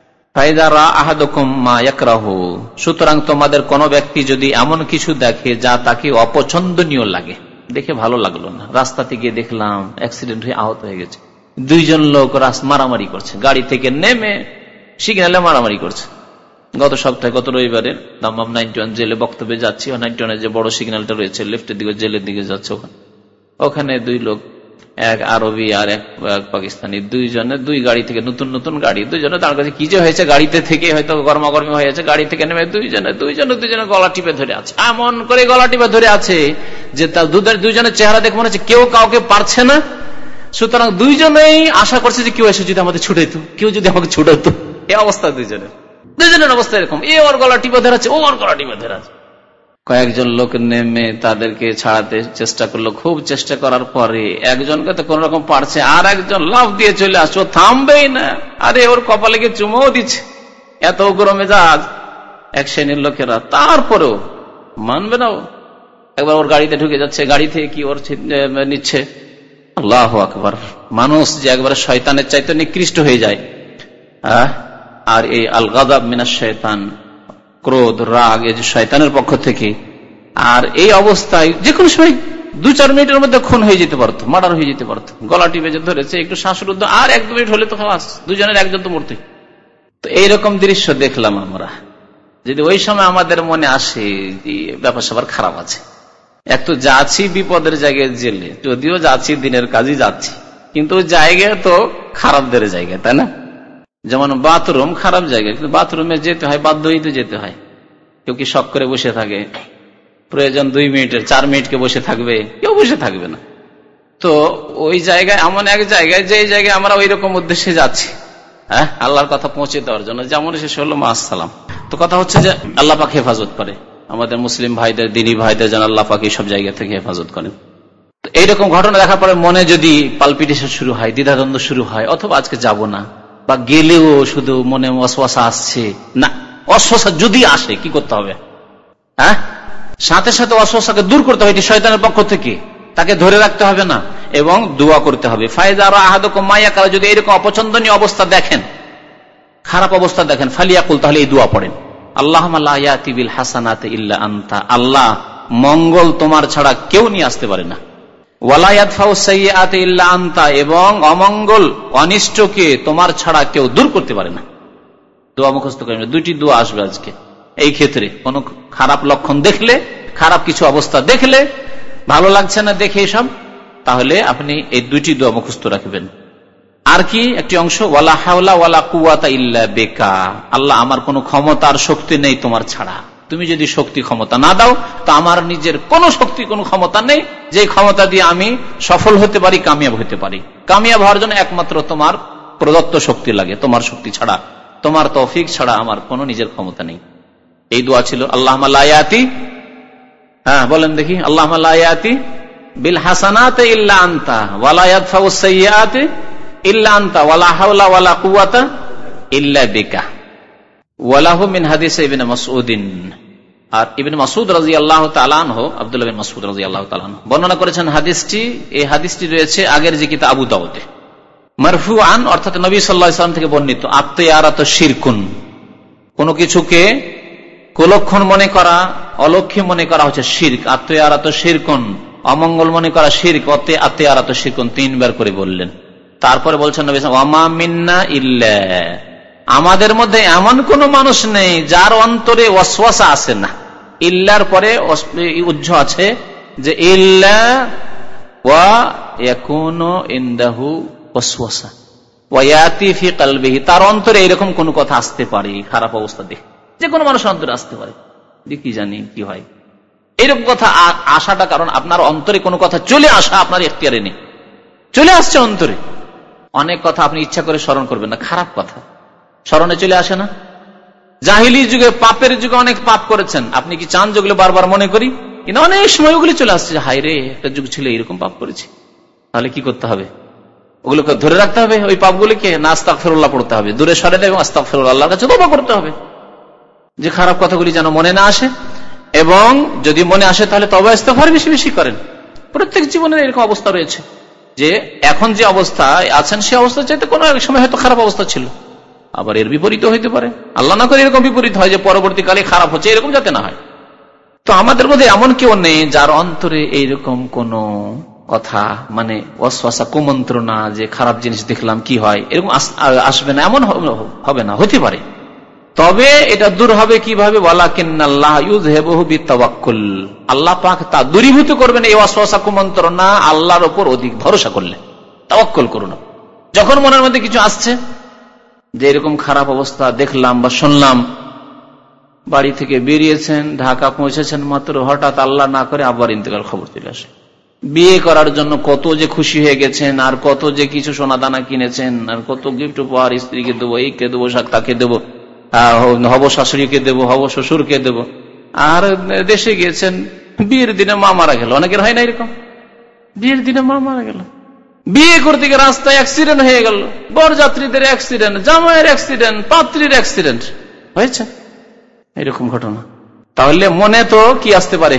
A: সুতরাং তোমাদের কোন ব্যক্তি যদি এমন কিছু দেখে যা তাকে অপছন্দনীয় লাগে, দেখে ভালো লাগলো না, রাস্তাতে গিয়ে দেখলাম অ্যাক্সিডেন্ট হয়ে আহত হয়ে গেছে, দুইজন লোক রাস্তা মারামারি করছে, গাড়ি থেকে নেমে সিগন্যালে মারামারি করছে। গত সপ্তাহে, গত রবিবারে দাম্মাম নাইনটি ওয়ান জেলে বক্তব্যে যাচ্ছি, নাইনটি ওয়ানের যে বড় সিগন্যালটা রয়েছে লেফটের দিকে, জেলের দিকে যাচ্ছে, ওখানে ওখানে দুই লোক, এক আরবি আর এক পাকিস্তানি, দুইজনে দুই গাড়ি থেকে, নতুন নতুন গাড়ি, দুইজনে তার কাছে কি যে হয়েছে, গাড়িতে থেকে হয়তো গরমাগরমি হয়ে আছে, গাড়ি থেকে নেমে দুইজনে দুইজনে দুইজনে গলা টিপে ধরে আছে, এমন করে গলা টিপে ধরে আছে যে তার দুইজনের চেহারা দেখে মনে হচ্ছে কেউ কাউকে পারছে না। সুতরাং দুইজনেই আশা করছে যে কেউ এসে যদি আমাদের ছুটাইতো, কেউ যদি আমাকে ছুটাইতো। এই অবস্থা দুইজনের, দুইজনের অবস্থা এরকম, এ ওর গলা টিপে ধরে আছে, ও ওর গলা টিপে ধরে আছে। কয়েকজন লোক নেমে তাদেরকে ছাড়াতে চেষ্টা করলো, খুব চেষ্টা করার পরে একজনকে তো কোন রকম পারছে, আর একজন লাফ দিয়ে চলে আসছে, থামবেই না, আরে ওর কপালে গিয়ে চুমও দিচ্ছে। এত উগ্র মেজাজ এক শ্রেণীর লোকেরা, তারপরেও মানবে না। একবার ওর গাড়িতে ঢুকে যাচ্ছে, গাড়ি থেকে কি ওর নিচ্ছে। আল্লাহু আকবার। মানুষ যে একবার শয়তানের চাইতে নিকৃষ্ট হয়ে যায়। আর এই আল গাযাব মিনাশ শয়তান, ক্রোধ, রাগ, এই যে শয়তানের পক্ষ থেকে। আর এই অবস্থায় যে কোনো সময় দু চার মিনিটের মধ্যে খুন হয়ে যেতে পারতো, মার্ডার হয়ে যেতে পারতো। গলা টিপে যে ধরেছে, একটু শ্বাসরুদ্ধ, আর এক দু মিনিট হলে তো খালাস, দুজনের একজন তো মরতে। তো এইরকম দৃশ্য দেখলাম আমরা, যদি ওই সময় আমাদের মনে আসে যে ব্যাপার সবার খারাপ আছে, এক তো যাচ্ছি বিপদের জায়গায় জেলে, যদিও যাচ্ছি দিনের কাজে যাচ্ছি, কিন্তু জায়গায় তো খারাপদের জায়গায়, তাই না? যেমন বাথরুম খারাপ জায়গা, কিন্তু বাথরুমে যেতে হয়, বাধ্য হইতে যেতে হয়। কেউ কি শখ করে বসে থাকে? প্রয়োজন দুই মিনিটের, চার মিনিটকে বসে থাকবে? কেউ বসে থাকবে না। তো ওই জায়গায় এমন এক জায়গায়, যে জায়গায় আমরা ওই রকম উদ্দেশ্যে যাচ্ছি, হ্যাঁ, আল্লাহর কথা পৌঁছে দেওয়ার জন্য, যেমন শেষ হলো মাসসালাম। তো কথা হচ্ছে যে আল্লাহ পাক হেফাজত করে আমাদের মুসলিম ভাইদের, দিনী ভাইদের, যেন আল্লাহ পাক এই সব জায়গা থেকে হেফাজত করেন। তো এইরকম ঘটনা দেখার পরে মনে যদি পালপিটেশন শুরু হয়, দ্বিধাদ্বন্দ্ব শুরু হয়, অথবা আজকে যাব না, বা গেলেও শুধু মনে অশ্বাসা আসছে না, অশ্বাসা যদি আসে কি করতে হবে? হ্যাঁ, সাথে সাথে অশ্বাসাকে দূর করতে হবে, এটি শয়তানের পক্ষ থেকে, তাকে ধরে রাখতে হবে না, এবং দোয়া করতে হবে। ফায়দা আহাদুকুম মা ইয়াকরা, যদি এরকম অপছন্দনীয় অবস্থা দেখেন, খারাপ অবস্থা দেখেন, ফালিয়াকুল, তাহলে এই দোয়া পড়েন, আল্লাহুম্মা লা ইয়াতি বিল হাসানাতি ইল্লা আনতা, আল্লাহ মঙ্গল তোমার ছাড়া কেউ নিয়ে আসতে পারে না, ওয়ালা ইয়াদফাউ সাইয়্যাতি ইল্লা আনতা, এবং অমঙ্গল অনিষ্টকে তোমার ছাড়া কেউ দূর করতে পারে না। দোয়া মুখস্থ করেন, দুইটি দোয়া আসবে আজকে এই ক্ষেত্রে। কোন খারাপ লক্ষণ দেখলে, খারাপ কিছু অবস্থা দেখলে, ভালো লাগছে না দেখে এসব, তাহলে আপনি এই দুইটি দোয়া মুখস্থ রাখবেন। আর কি একটি অংশ, ওয়ালা হাওলা ওয়ালা কুওয়াতা ইল্লা বিকা, আল্লাহ আমার কোনো ক্ষমতা আর শক্তি নেই তোমার ছাড়া, তুমি যদি শক্তি ক্ষমতা না দাও তো আমার নিজের কোনো শক্তি কোনো ক্ষমতা নেই যে ক্ষমতা দিয়ে আমি সফল হতে পারি, কামিয়াব হতে পারি। কামিয়াব হওয়ার জন্য একমাত্র তোমার প্রদত্ত শক্তি লাগে, তোমার শক্তি ছাড়া, তোমার তৌফিক ছাড়া আমার কোনো নিজের ক্ষমতা নেই। এই দোয়া ছিল আল্লাহুম্মা লা ইয়াতি, হ্যাঁ বলেন দেখি, আল্লাহুম্মা লা ইয়াতি বিল হাসানাতি ইল্লা আনতা ওয়ালা ইয়াদফাউ সাইয়্যাতি ইল্লা আনতা ওয়ালা হাওলা ওয়ালা কুওয়াতা ইল্লা বিকা। ওয়ালাহু মিন হাদিস ইবনে মাসউদিন, আর ইবনে মাসউদ রাদিয়াল্লাহু তাআলা আনহু, আব্দুল্লাহ বিন মাসউদ রাদিয়াল্লাহু তাআলা আনহু বর্ণনা করেছেন হাদিসটি। এই হাদিসটি রয়েছে আগের যে কিতাব আবু দাউদে, মারফুআন, অর্থাৎ নবী সাল্লাল্লাহু আলাইহি ওয়াসাল্লাম থেকে বর্ণিত। আত-তিয়ারাতু শিরকুন, কোনো কিছুকে কুলক্ষণ মনে করা, অলক্ষী মনে করা হচ্ছে শিরক। আত-তিয়ারাতু শিরকুন, অমঙ্গল মনে করা শিরক। আত-তিয়ারাতু শিরকুন তিনবার করে বললেন। তারপরে বলছেন নবী সাল্লাল্লাহু আলাইহি ওয়াসাল্লাম, ওয়া মা মিন্না ইল্লা, আমাদের মধ্যে এমন কোন মানুষ নেই যার অন্তরে ওয়াসওয়াসা আসে না। ইল্লার পরে উজ্জ আছে যে ইল্লা ওয়া ইয়াকুনু ইনদাহু ওয়াসওয়াসা ওয়া ইয়াতি ফি কলবিহি, তার অন্তরে এরকম কোন কথা আসতে পারে, খারাপ অবস্থা দেখে যে কোনো মানুষ অন্তরে আসতে পারে, যে কি জানি কি হয় এরকম কথা আসাটা, কারণ আপনার অন্তরে কোনো কথা চলে আসা আপনার এখতিয়ারে নেই, চলে আসছে অন্তরে। অনেক কথা আপনি ইচ্ছা করে স্মরণ করবেন না, খারাপ কথা স্মরণে চলে আসে না। জাহিলি যুগে, পাপের যুগে অনেক পাপ করেছেন, আপনি কি চান যেগুলো বারবার মনে করি? কিন্তু অনেক সময় ওগুলি চলে আসছে, হায় রে একটা যুগ ছিল এরকম পাপ করেছি, তাহলে কি করতে হবে? ওগুলোকে ধরে রাখতে হবে, ওই পাপগুলিকে, না আস্তাগফিরুল্লাহ পড়তে হবে, দূরে সরে দেবে, আস্তাগফিরুল্লাহ, আল্লাহর কাছে তওবা করতে হবে যে খারাপ কথাগুলি যেন মনে না আসে। এবং যদি মনে আসে তাহলে তওবা ইস্তেগফার বেশি বেশি করেন। প্রত্যেক জীবনের এরকম অবস্থা রয়েছে যে এখন যে অবস্থায় আছেন সে অবস্থা চাইতে কোনো এক সময় হয়তো খারাপ অবস্থা ছিল, আবার এর বিপরীত হইতে পারে। আল্লাহ না করে এরকম বিপরীত হয় যে পরবর্তীকালে খারাপ হচ্ছে, এরকম যাতে না হয়। তো আমাদের মধ্যে এমন কেউ নেই যার অন্তরে এইরকম কোন কথা, মানে ওয়াসওয়াসা, কুমন্ত্রণা, যে খারাপ জিনিস দেখলাম কি হয়, এরকম আসবে না, এমন হবে না। হতে পারে, তবে এটা দূর হবে কিভাবে? ওয়ালাকিন্নাল্লাহ ইউযহিবুহু বিতাওয়াক্কুল, আল্লাহ পাক তা দূরীভূত করবেন এই ওয়াসওয়াসা, কুমন্ত্রণা, আল্লাহর উপর অধিক ভরসা করলে, তাওয়াক্কুল করুন। যখন মনের মধ্যে কিছু আসছে যে এরকম খারাপ অবস্থা দেখলাম বা শুনলাম, বাড়ি থেকে বেরিয়েছেন, ঢাকা পৌঁছেছেন মাত্র, হঠাৎ আল্লাহ না করে আবার ইন্তেকাল খবর চলে আসে। বিয়ে করার জন্য কত যে খুশি হয়ে গেছেন, আর কত যে কিছু সোনা দানা কিনেছেন, আর কত গিফট উপহার, স্ত্রীকে দেবো, এইকে দেবো, তাকে দেবো, হব শাশুড়িকে দেবো, হব শ্বশুরকে দেবো, আর দেশে গিয়েছেন, বিয়ের দিনে মা মারা গেল। অনেকের হয় না এরকম, বিয়ের দিনে মা মারা গেল, বিয়ে করতে গিয়ে রাস্তায় অ্যাক্সিডেন্ট হয়ে গেল, বরযাত্রীদের অ্যাক্সিডেন্ট, জামাইয়ের অ্যাক্সিডেন্ট, পাত্রীর অ্যাক্সিডেন্ট হয়েছে, এরকম ঘটনা। তাহলে মনে তো কি আসতে পারে?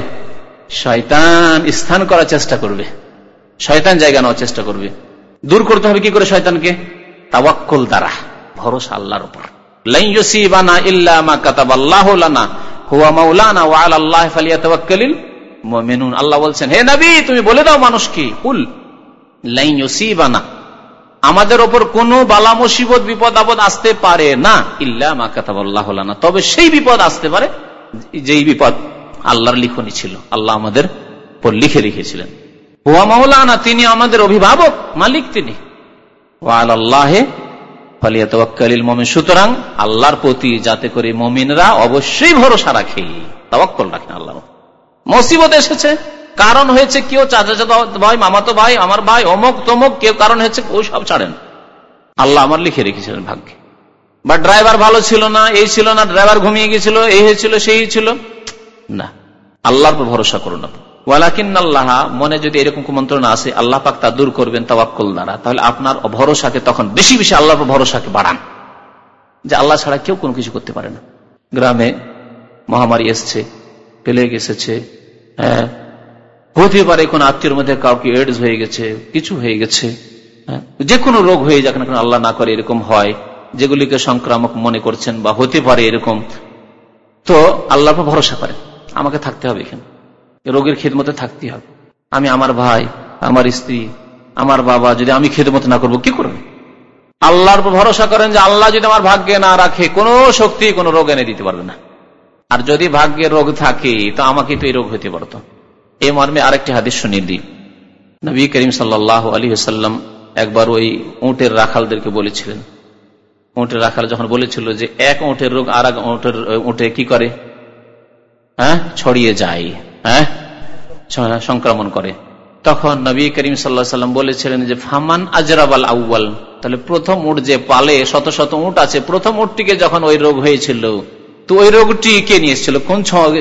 A: শয়তান স্থান করার চেষ্টা করবে, শয়তান জায়গা নেওয়ার চেষ্টা করবে। দূর করতে হবে কি করে শয়তানকে? তাওয়াক্কুল দ্বারা, ভরসা আল্লাহর উপর। লা ইউসিবানা ইল্লা মা কাতাবাল্লাহু লানা হুয়া মাওলানা ওয়া আলাল্লাহি ফালিয়াতাওয়াক্কালিল মুমিনুন। আল্লাহ বলছেন, হে নবী তুমি বলে দাও মানুষকে, কুল লা ইউসিবানা, আমাদের ওপর কোনো বালা মুসিবত বিপদ আপদ আসতে পারে না ইল্লা মা কাতাবাল্লাহু লানা, তবে সেই বিপদ আসতে পারে যেই বিপদ আল্লাহর লিখনি ছিল, আল্লাহ আমাদের উপর লিখে রেখেছিলেন। হুয়া মাওলানা, তিনি আমাদের অভিভাবক, মালিক তিনি। ওয়া আলাল্লাহি ফালিয়াতাওয়াক্কালিল মুমিন, সুতরাং আল্লাহর প্রতি যাতে করে মুমিনরা অবশ্যই ভরসা রাখে, তাওয়াক্কুল রাখে আল্লাহর। মুসিবত এসেছে, কারণ হয়েছে, কেউ চাচা চাচা ভাই, মামাতো ভাই, আমার ভাই, অমুক তমুক, কেউ কারণ হয়েছে, ওই সব ছাড়েন, আল্লাহ আমার লিখে রেখেছিলেন ভাগ্যে। বা ড্রাইভার ভালো ছিল না, এই ছিল না, ড্রাইভার ঘুমিয়ে গেছিল, এই হয়েছিল সেই ছিল না, আল্লাহর উপর ভরসা করুন। ওয়ালাকিন্নাল্লাহ, মনে যদি এরকম কুমন্ত্রণা আসে, আল্লাহ পাক তা দূর করবেন তাওয়াক্কুল দ্বারা। তাহলে আপনার ভরসাকে তখন বেশি বেশি আল্লাহর উপর ভরসাকে বাড়ান, যে আল্লাহ ছাড়া কেউ কোনো কিছু করতে পারে না। গ্রামে মহামারী এসছে, প্লেগ এসেছে, হ্যাঁ, হতে পারে কোন আত্মীয়ের মধ্যে কাউকে এডস হয়ে গেছে, কিছু হয়ে গেছে, যে কোনো রোগ হয়ে যাক না কেন, আল্লাহ না করে এরকম হয়, যেগুলিকে সংক্রামক মনে করছেন বা হতে পারে এরকম, তো আল্লাহর উপর ভরসা করেন, আমাকে থাকতে হবে এখানে, রোগের খেদমতে থাকতে হবে। আমি আমার ভাই, আমার স্ত্রী, আমার বাবা যদি আমি খেদমত না করবো কি করবে? আল্লাহর উপর ভরসা করেন যে আল্লাহ যদি আমার ভাগ্যে না রাখে, কোনো শক্তি কোনো রোগ এনে দিতে পারবে না। আর যদি ভাগ্যে রোগ থাকে তো আমাকে তো এই রোগ হতে পারতো। এই মর্মে আরেকটি হাদিস শুনিয়ে দিই। নবী করিম সাল্লাল্লাহু আলাইহি ওয়াসাল্লাম একবার ওই উটের রাখালদেরকে বলেছিলেন, উটের রাখাল যখন বলেছিল যে এক উটের রোগ আর এক উটের উটে কি করে, হ্যাঁ, ছড়িয়ে যায়, হ্যাঁ, সংক্রমণ করে, তখন নবী করিম সাল্লাল্লাহু আলাইহি ওয়াসাল্লাম বলেছিলেন যে ফামান আজরাবাল আউয়াল, তাহলে প্রথম উট যে পালে, শত শত উট আছে, প্রথম উটটিকে যখন ওই রোগ হয়েছিল, তো ওই রোগটি কে নিয়ে এসেছিল, কোন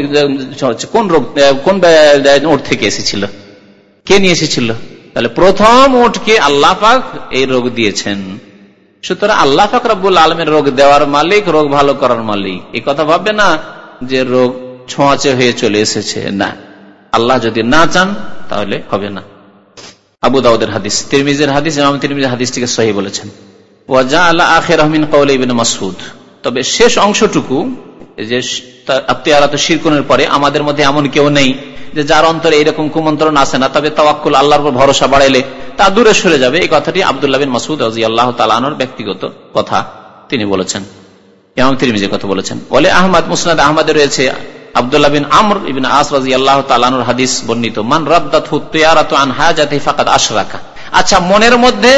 A: কোন রোগ, কোন উট থেকে এসেছিল, কে নিয়ে এসেছিল? তাহলে প্রথম উটকে আল্লাহ পাক এই রোগ দিয়েছেন। সুতরাং আল্লাহ পাক রব্বুল আলামিন রোগ দেওয়ার মালিক, রোগ ভালো করার মালিক। এই কথা ভাববে না যে রোগ ছোঁয়াচে হয়ে চলে এসেছে, না, আল্লাহ যদি না চান তাহলে হবে না। আবু দাউদের হাদিস, তিরমিজির হাদিস, ইমাম তিরমিজি হাদিসটিকে সহিহ বলেছেন। ওয়া জাআলা আখিরাহু মিন কওলি ইবনে মাসউদ, তবে শেষ অংশটুকু, যে আত্মীয়ারাত শিরকুনের পরে আমাদের মধ্যে এমন কেউ নেই যে যার অন্তরে এরকম কুমন্ত্রণ আসে না, তবে তাওয়াক্কুল, আল্লাহর উপর ভরসা বাড়াইলে তা দূরে সরে যাবে। এই কথাটি আব্দুল্লাহ বিন মাসউদ রাদিয়াল্লাহু তাআলা আনহুর ব্যক্তিগত কথা, তিনি বলেছেন, ইমাম তিরমিজির কথা বলেছেন। বলে আহমদ, মুসনাদ আহমদে রয়েছে আব্দুল্লাহ বিন আমর ইবনে আস রাদিয়াল্লাহু তাআলা আনহুর হাদিস বর্ণিত, মান রাদ্দাতহু তিয়ারাতু আন হাজাতিহি ফাকাদ আশরাকা। আচ্ছা, মনের মধ্যে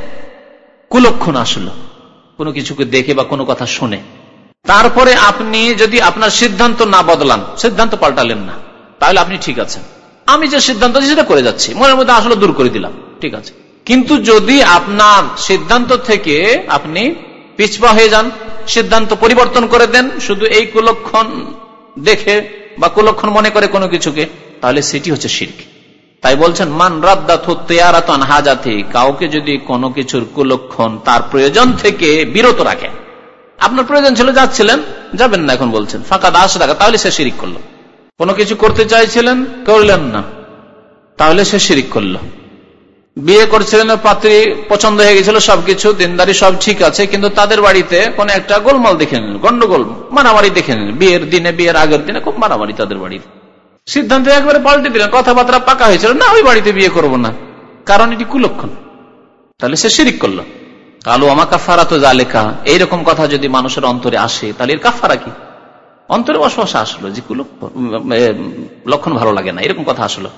A: কুলক্ষণ আসলো, কোনো কিছুকে দেখে বা কোনো কথা শুনে, তারপরে আপনি যদি আপনার সিদ্ধান্ত না বদলান, সিদ্ধান্ত পাল্টালেন না, তাহলে আপনি ঠিক আছেন। আমি যে সিদ্ধান্ত সেটা করে যাচ্ছি, মনের মধ্যে আসলে দূর করে দিলাম, ঠিক আছে। কিন্তু যদি আপনার সিদ্ধান্ত থেকে আপনি পিছপা হয়ে যান, সিদ্ধান্ত পরিবর্তন করে দেন শুধু এই কুলক্ষণ দেখে বা কুলক্ষণ মনে করে কোনো কিছুকে, তাহলে সেটি হচ্ছে শিরক। তাই বলছেন মান রাদ্দাতহু তিয়ারাতু আন হাজাতিহি, কাউকে যদি কোনো কিছুর কুলক্ষণ তার প্রয়োজন থেকে বিরত রাখে, আপনার প্রয়োজন ছিল, যাচ্ছিলেন, যাবেন না, এখন বলছেন ফাকাদ আশরাকা, তাহলে সে শিরক করলো। কোনো কিছু করতে চাইছিলেন, করলেন না, তাহলে সে শিরক করলো। বিয়ে করছিলেন, পাত্রী পছন্দ হয়ে গেছিল, সবকিছু দিনদারি সব ঠিক আছে, কিন্তু তাদের বাড়িতে কোন একটা গোলমাল দেখে নিলেন, গন্ডগোল, মারামারি দেখে নিলেন, বিয়ের দিনে, বিয়ের আগের দিনে খুব মারামারি তাদের বাড়িতে, সিদ্ধান্ত একবারে পাল্টে দিলেন, কথাবার্তা পাকা হয়েছিল, না ওই বাড়িতে বিয়ে করব না, কারণ এটি কুলক্ষণ, তাহলে সে শিরক করলো। কালু আমা কাফারাতু যালিকা, এইরকম কথা যদি মানুষের অন্তরে আসে, তাহলে এর কাফারা কি? অন্তরে অসহসা আসলো, যে কুলক্ষণ, লক্ষণ ভালো লাগে না, এরকম কথা আসলো,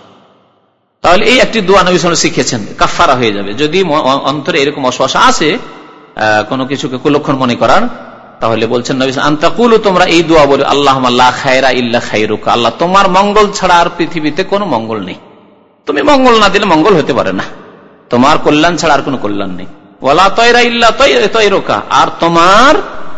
A: তাহলে এই একটি দোয়া নবী সাল্লাল্লাহু আলাইহি ওয়াসাল্লাম শিখেছেন, কাফারা হয়ে যাবে। যদি অন্তরে এরকম অসহসা আসে, কোনো কিছুকে কুলক্ষণ মনে করার, তাহলে বলছেন নবী সাল্লাল্লাহু আলাইহি ওয়াসাল্লাম, আনতাকুলু, তোমরা এই দোয়া বলো, আল্লাহুম্মা লা খায়রা ইল্লা খায়রুকা, আল্লাহ তোমার মঙ্গল ছাড়া আর পৃথিবীতে কোনো মঙ্গল নেই, তুমি মঙ্গল না দিলে মঙ্গল হতে পারে না, তোমার কল্যাণ ছাড়া আর কোনো কল্যাণ নেই। ওয়ালা তায়রা ইল্লা তায়রুকা, আর তোমার,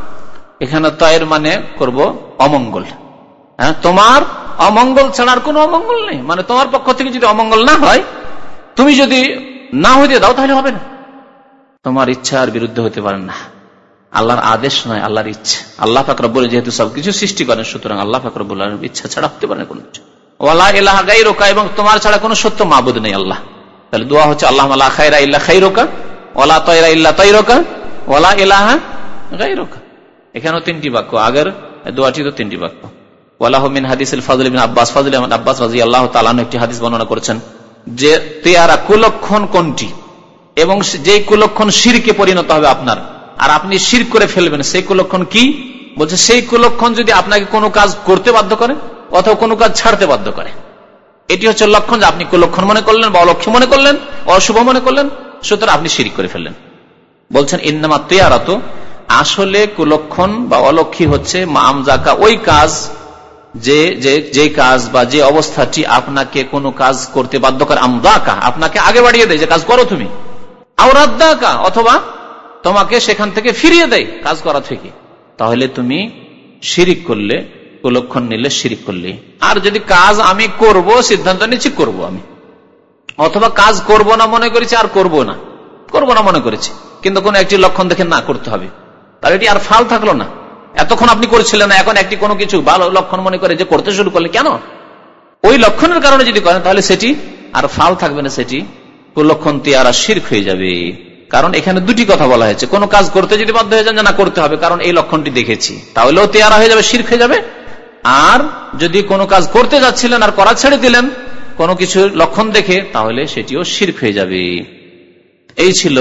A: এখানে তায়ের মানে করব অমঙ্গল, হ্যাঁ, তোমার অমঙ্গল ছাড়া আর কোনো অমঙ্গল নেই, মানে তোমার পক্ষ থেকে যদি অমঙ্গল না হয়, তুমি যদি না হইতে দাও তাহলে হবে না, তোমার ইচ্ছার বিরুদ্ধে হতে পারে না, আল্লাহর আদেশ নয়, আল্লাহর ইচ্ছা। আল্লাহ পাক রব্বুল যেহেতু সবকিছু সৃষ্টি করেন, সুতরাং আল্লাহ পাক রব্বুল আলামিনের ইচ্ছা ছাড়া হতে পারে না কোনো কিছু। ওয়ালা ইলাহা গায়রুকা, এবং তোমার ছাড়া কোনো সত্য মাবুদ নেই আল্লাহ। তাহলে দোয়া হচ্ছে আল্লাহুম্মা লা খায়রা ইল্লা খায়রুকা, ওয়ালা তায়রা ইল্লা তায়রুকা, ওয়ালা ইলাহা গায়রুকা। এখানেও তিনটি বাক্য, আগের দোয়াটি তো তিনটি বাক্য। ওয়ালাহু মিন হাদিসিল ফাযল ইবনে আব্বাস, ফাযল ইবনে আব্বাস রাদিয়াল্লাহু তাআলা আনহু একটি হাদিস বর্ণনা করেছেন যে তেয়ারা কুলক্ষণ কোনটি, এবং যেই কুলক্ষণ শিরকে পরিণত হবে আপনার, আর আপনি শিরক করে ফেলবেন, সেই কুলক্ষণ কি বলছে? সেই কুলক্ষণ যদি আপনাকে কোনো কাজ করতে বাধ্য করে অথবা কোনো কাজ ছাড়তে বাধ্য করে, এটি হচ্ছে লক্ষণ যে আপনি কুলক্ষণ মনে করলেন বা অলক্ষ্য মনে করলেন, অশুভ মনে করলেন, সুতরাং আপনি শিরক করে ফেললেন। বলছেন ইন্নামা তিয়ারাত, আসলে কুলক্ষণ বা অলক্ষী হচ্ছে মামজাকা, ওই কাজ যে যে কাজ বা যে অবস্থাটি আপনাকে কোনো কাজ করতে বাধ্য করে, আমদাকা আপনাকে আগে বাড়িয়ে দেয় যে কাজ করো তুমি, আওরাদ্দাকা অথবা তোমাকে সেখান থেকে ফিরিয়ে দেয় কাজ করা থেকে, তাহলে তুমি শিরিক করলে, কুলক্ষণ নিলে শিরিক করলে। আর যদি কাজ আমি করব, সিদ্ধান্ত নিচ্ছি করব আমি, অথবা কাজ করব না মনে করেছি আর করব না, করব না মনে করেছি, কিন্তু কোন একটি লক্ষণ দেখে না করতে হবে, তাহলে এটি আর ফাল থাকলো না। এতক্ষণ আপনি করছিলেন না, এখন একটি কোনো কিছু ভালো লক্ষণ মনে করে যে করতে শুরু করলে, কেন? ওই লক্ষণের কারণে যদি করেন তাহলে সেটি আর ফাল থাকবে না, সেটি কুলক্ষণ তিয়ারা শিরক হয়ে যাবে। কারণ এখানে দুটি কথা বলা হয়েছে, কোন কাজ করতে যদি বাধ্য হয়ে যান যে না করতে হবে কারণ এই লক্ষণটি দেখেছি, তাহলেও তিয়ারা হয়ে যাবে, শিরক হয়ে যাবে। আর যদি কোনো কাজ করতে যাচ্ছিলেন আর করা ছেড়ে দিলেন কোনো কিছু লক্ষণ দেখে, তাহলে সেটিও শিরক হয়ে যাবে। এই ছিল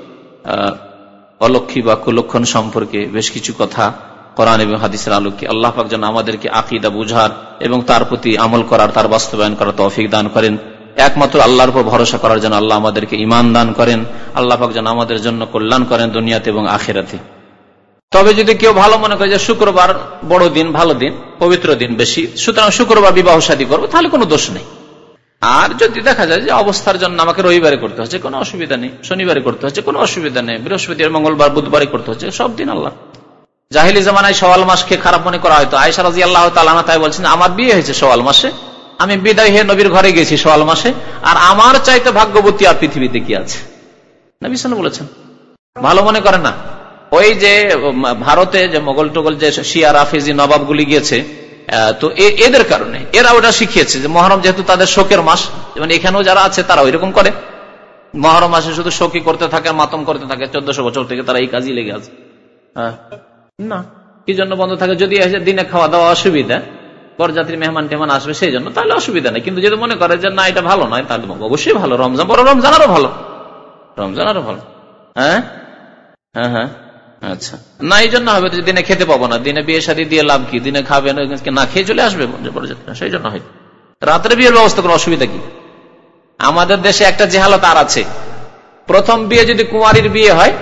A: আহ অলক্ষী বা কুলক্ষণ সম্পর্কে বেশ কিছু কথা কোরআন এবং হাদিসের আলোকে। আল্লাহ পাক যেন আমাদেরকে আকীদা বুঝার এবং তার প্রতি আমল করার, তার বাস্তবায়ন করার তৌফিক দান করেন। একমাত্র আল্লাহর উপর ভরসা করার জন্য আল্লাহ আমাদেরকে ঈমান দান করেন। আল্লাহ পাক যেন আমাদের জন্য কল্যাণ করেন দুনিয়াতে এবং আখিরাতে। তবে যদি কেউ ভালো মনে করে যে শুক্রবার বড় দিন, ভালো দিন, পবিত্র দিন বেশি, সুতরাং শুক্রবার বিবাহ শাদী করবো, তাহলে কোনো দোষ নেই। আর যদি দেখা যায় যে অবস্থার জন্য আমাকে রবিবারে করতে হচ্ছে, কোনো অসুবিধা নেই, শনিবারে করতে হচ্ছে, কোনো অসুবিধা নেই, বৃহস্পতিবার, মঙ্গলবার, বুধবারে করতে হচ্ছে, সব দিন আল্লাহ। জাহিলি জামানায় শওয়াল মাসকে খারাপ মনে করা হয়তো। আয়েশা রাদিয়াল্লাহু তাআলা আনহা তাই বলছেন, আমার বিয়ে হয়েছে শওয়াল মাসে, আমি বিদায় হয়ে নবীর ঘরে গেছি শওয়াল মাসে, আর আমার চাইতে ভাগ্যবতী আর পৃথিবীতে কি আছে? নবী সাল্লাল্লাহু আলাইহি বলেছেন, ভালো মনে করে না। ওই যে ভারতে যে মোগল টোগল যে শিয়া রাফেজি নবাবগুলি গিয়েছে, তো এদের কারণে এরা ওটা শিখিয়েছে যে মহরম যেহেতু তাদের শোকের মাস, যেমন এখানেও যারা আছে তারা ওইরকম করে, মহরম মাসে শুধু শোকই করতে থাকে, মাতম করতে থাকে, চোদ্দশো বছর থেকে তারা এই কাজই লেগে আছে। না, কি জন্য বন্ধ থাকে? যদি দিনে খাওয়া দাওয়া অসুবিধা, বরযাত্রী মেহমান টেহমান আসবে সেই জন্য, তাহলে অসুবিধা নেই। কিন্তু যদি মনে করে যে না এটা ভালো নয়, তাহলে অবশ্যই ভালো। রমজান, বড় রমজান আরো ভালো, রমজান আরো ভালো। হ্যাঁ হ্যাঁ হ্যাঁ আচ্ছা, না এই জন্য হবে দিনে খেতে পাবো না, দিনে বিয়ে শাদী দিয়ে লাভ কি? দিনে খাবে না, খেয়ে চলে আসবে সেই জন্য হয়। রাতের বিয়ের ব্যবস্থা কোনো অসুবিধা কি? আমাদের দেশে একটা জেহালত আর আছে, প্রথম বিয়ে যদি কুমারীর বিয়ে হয়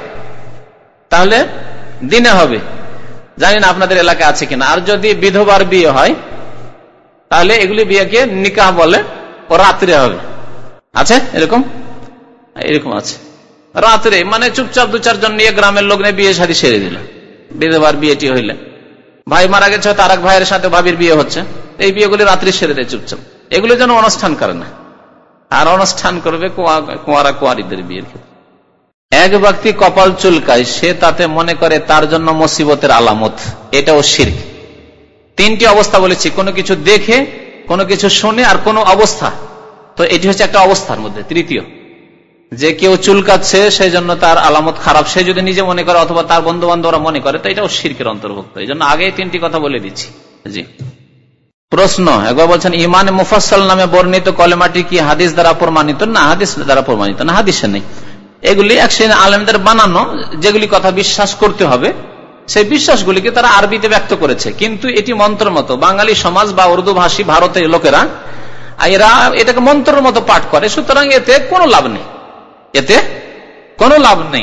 A: তাহলে দিনে হবে, জানি না আপনাদের এলাকায় আছে কিনা। আর যদি বিধবার বিয়ে হয় তাহলে এগুলি বিয়েকে নিকাহ বলে, ও রাত্রে হবে। আছে এরকম? এরকম আছে রাত্রে, মানে চুপচাপ দু চারজন নিয়ে গ্রামের লোক নিয়ে বিয়ে শাদী সেরে দিল। বিধবার বিয়েটি হইলে ভাই মারা গেছে, তার এক ভাইয়ের সাথে ভাবির বিয়ে হচ্ছে, এই বিয়েগুলি রাত্রি সেরে দেয় চুপচাপ। এগুলি যেন অনুষ্ঠান করে না, আর অনুষ্ঠান করবে কুয়ারা কুয়ারিদের বিয়ের ক্ষেত্রে। এক ব্যক্তি কপাল চুলকায়, সে তাতে মনে করে তার জন্য মুসিবতের আলামত, এটাও শিরক। তিনটি অবস্থা বলেছি, কোনো কিছু দেখে, কোনো কিছু শুনে, আর কোনো অবস্থা। তো এটি হচ্ছে একটা অবস্থার মধ্যে তৃতীয়, যে কেউ চুলকাচ্ছে সেই জন্য তার আলামত খারাপ, সে যদি নিজে মনে করে অথবা তার বন্ধু বান্ধবরা মনে করে, তো এটাও শিরকের অন্তর্ভুক্ত। এই জন্য আগে তিনটি কথা বলে দিচ্ছি। জি, প্রশ্ন একবার বলছেন, ইমানে মুফাসসাল নামে বর্ণিত কলেমাটি কি হাদিস দ্বারা প্রমাণিত? না, হাদিস দ্বারা প্রমাণিত না, হাদিসে নেই। এগুলি এক শ্রেণী আলেমদের বানানো, যেগুলি কথা বিশ্বাস করতে হবে, সেই বিশ্বাসগুলিকে তারা আরবিতে ব্যক্ত করেছে। কিন্তু এটি মন্ত্রের মতো, বাঙালি সমাজ বা উর্দু ভাষী ভারতের লোকেরা এরা এটাকে মন্ত্রের মতো পাঠ করে, সুতরাং এতে কোনো লাভ নেই, এতে কোনো লাভ নেই।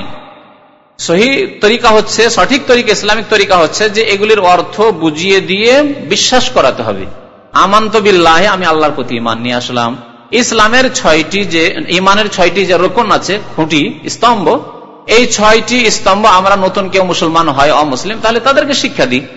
A: সহি তরিকা হচ্ছে, সঠিক তরিকা, ইসলামিক তরিকা হচ্ছে যে এগুলির অর্থ বুঝিয়ে দিয়ে বিশ্বাস করাতে হবে। আমানতু বিল্লাহি, আমি আল্লাহর প্রতি ঈমান নিয়ে আসলাম। ইসলামের ছয়টি যে ঈমানের ছয়টি যে রুকন আছে, খুঁটি, স্তম্ভ, এই ছয়টি স্তম্ভ আমরা নতুন কেউ মুসলমান হয় অমুসলিম, তাহলে তাদেরকে শিক্ষা দিই।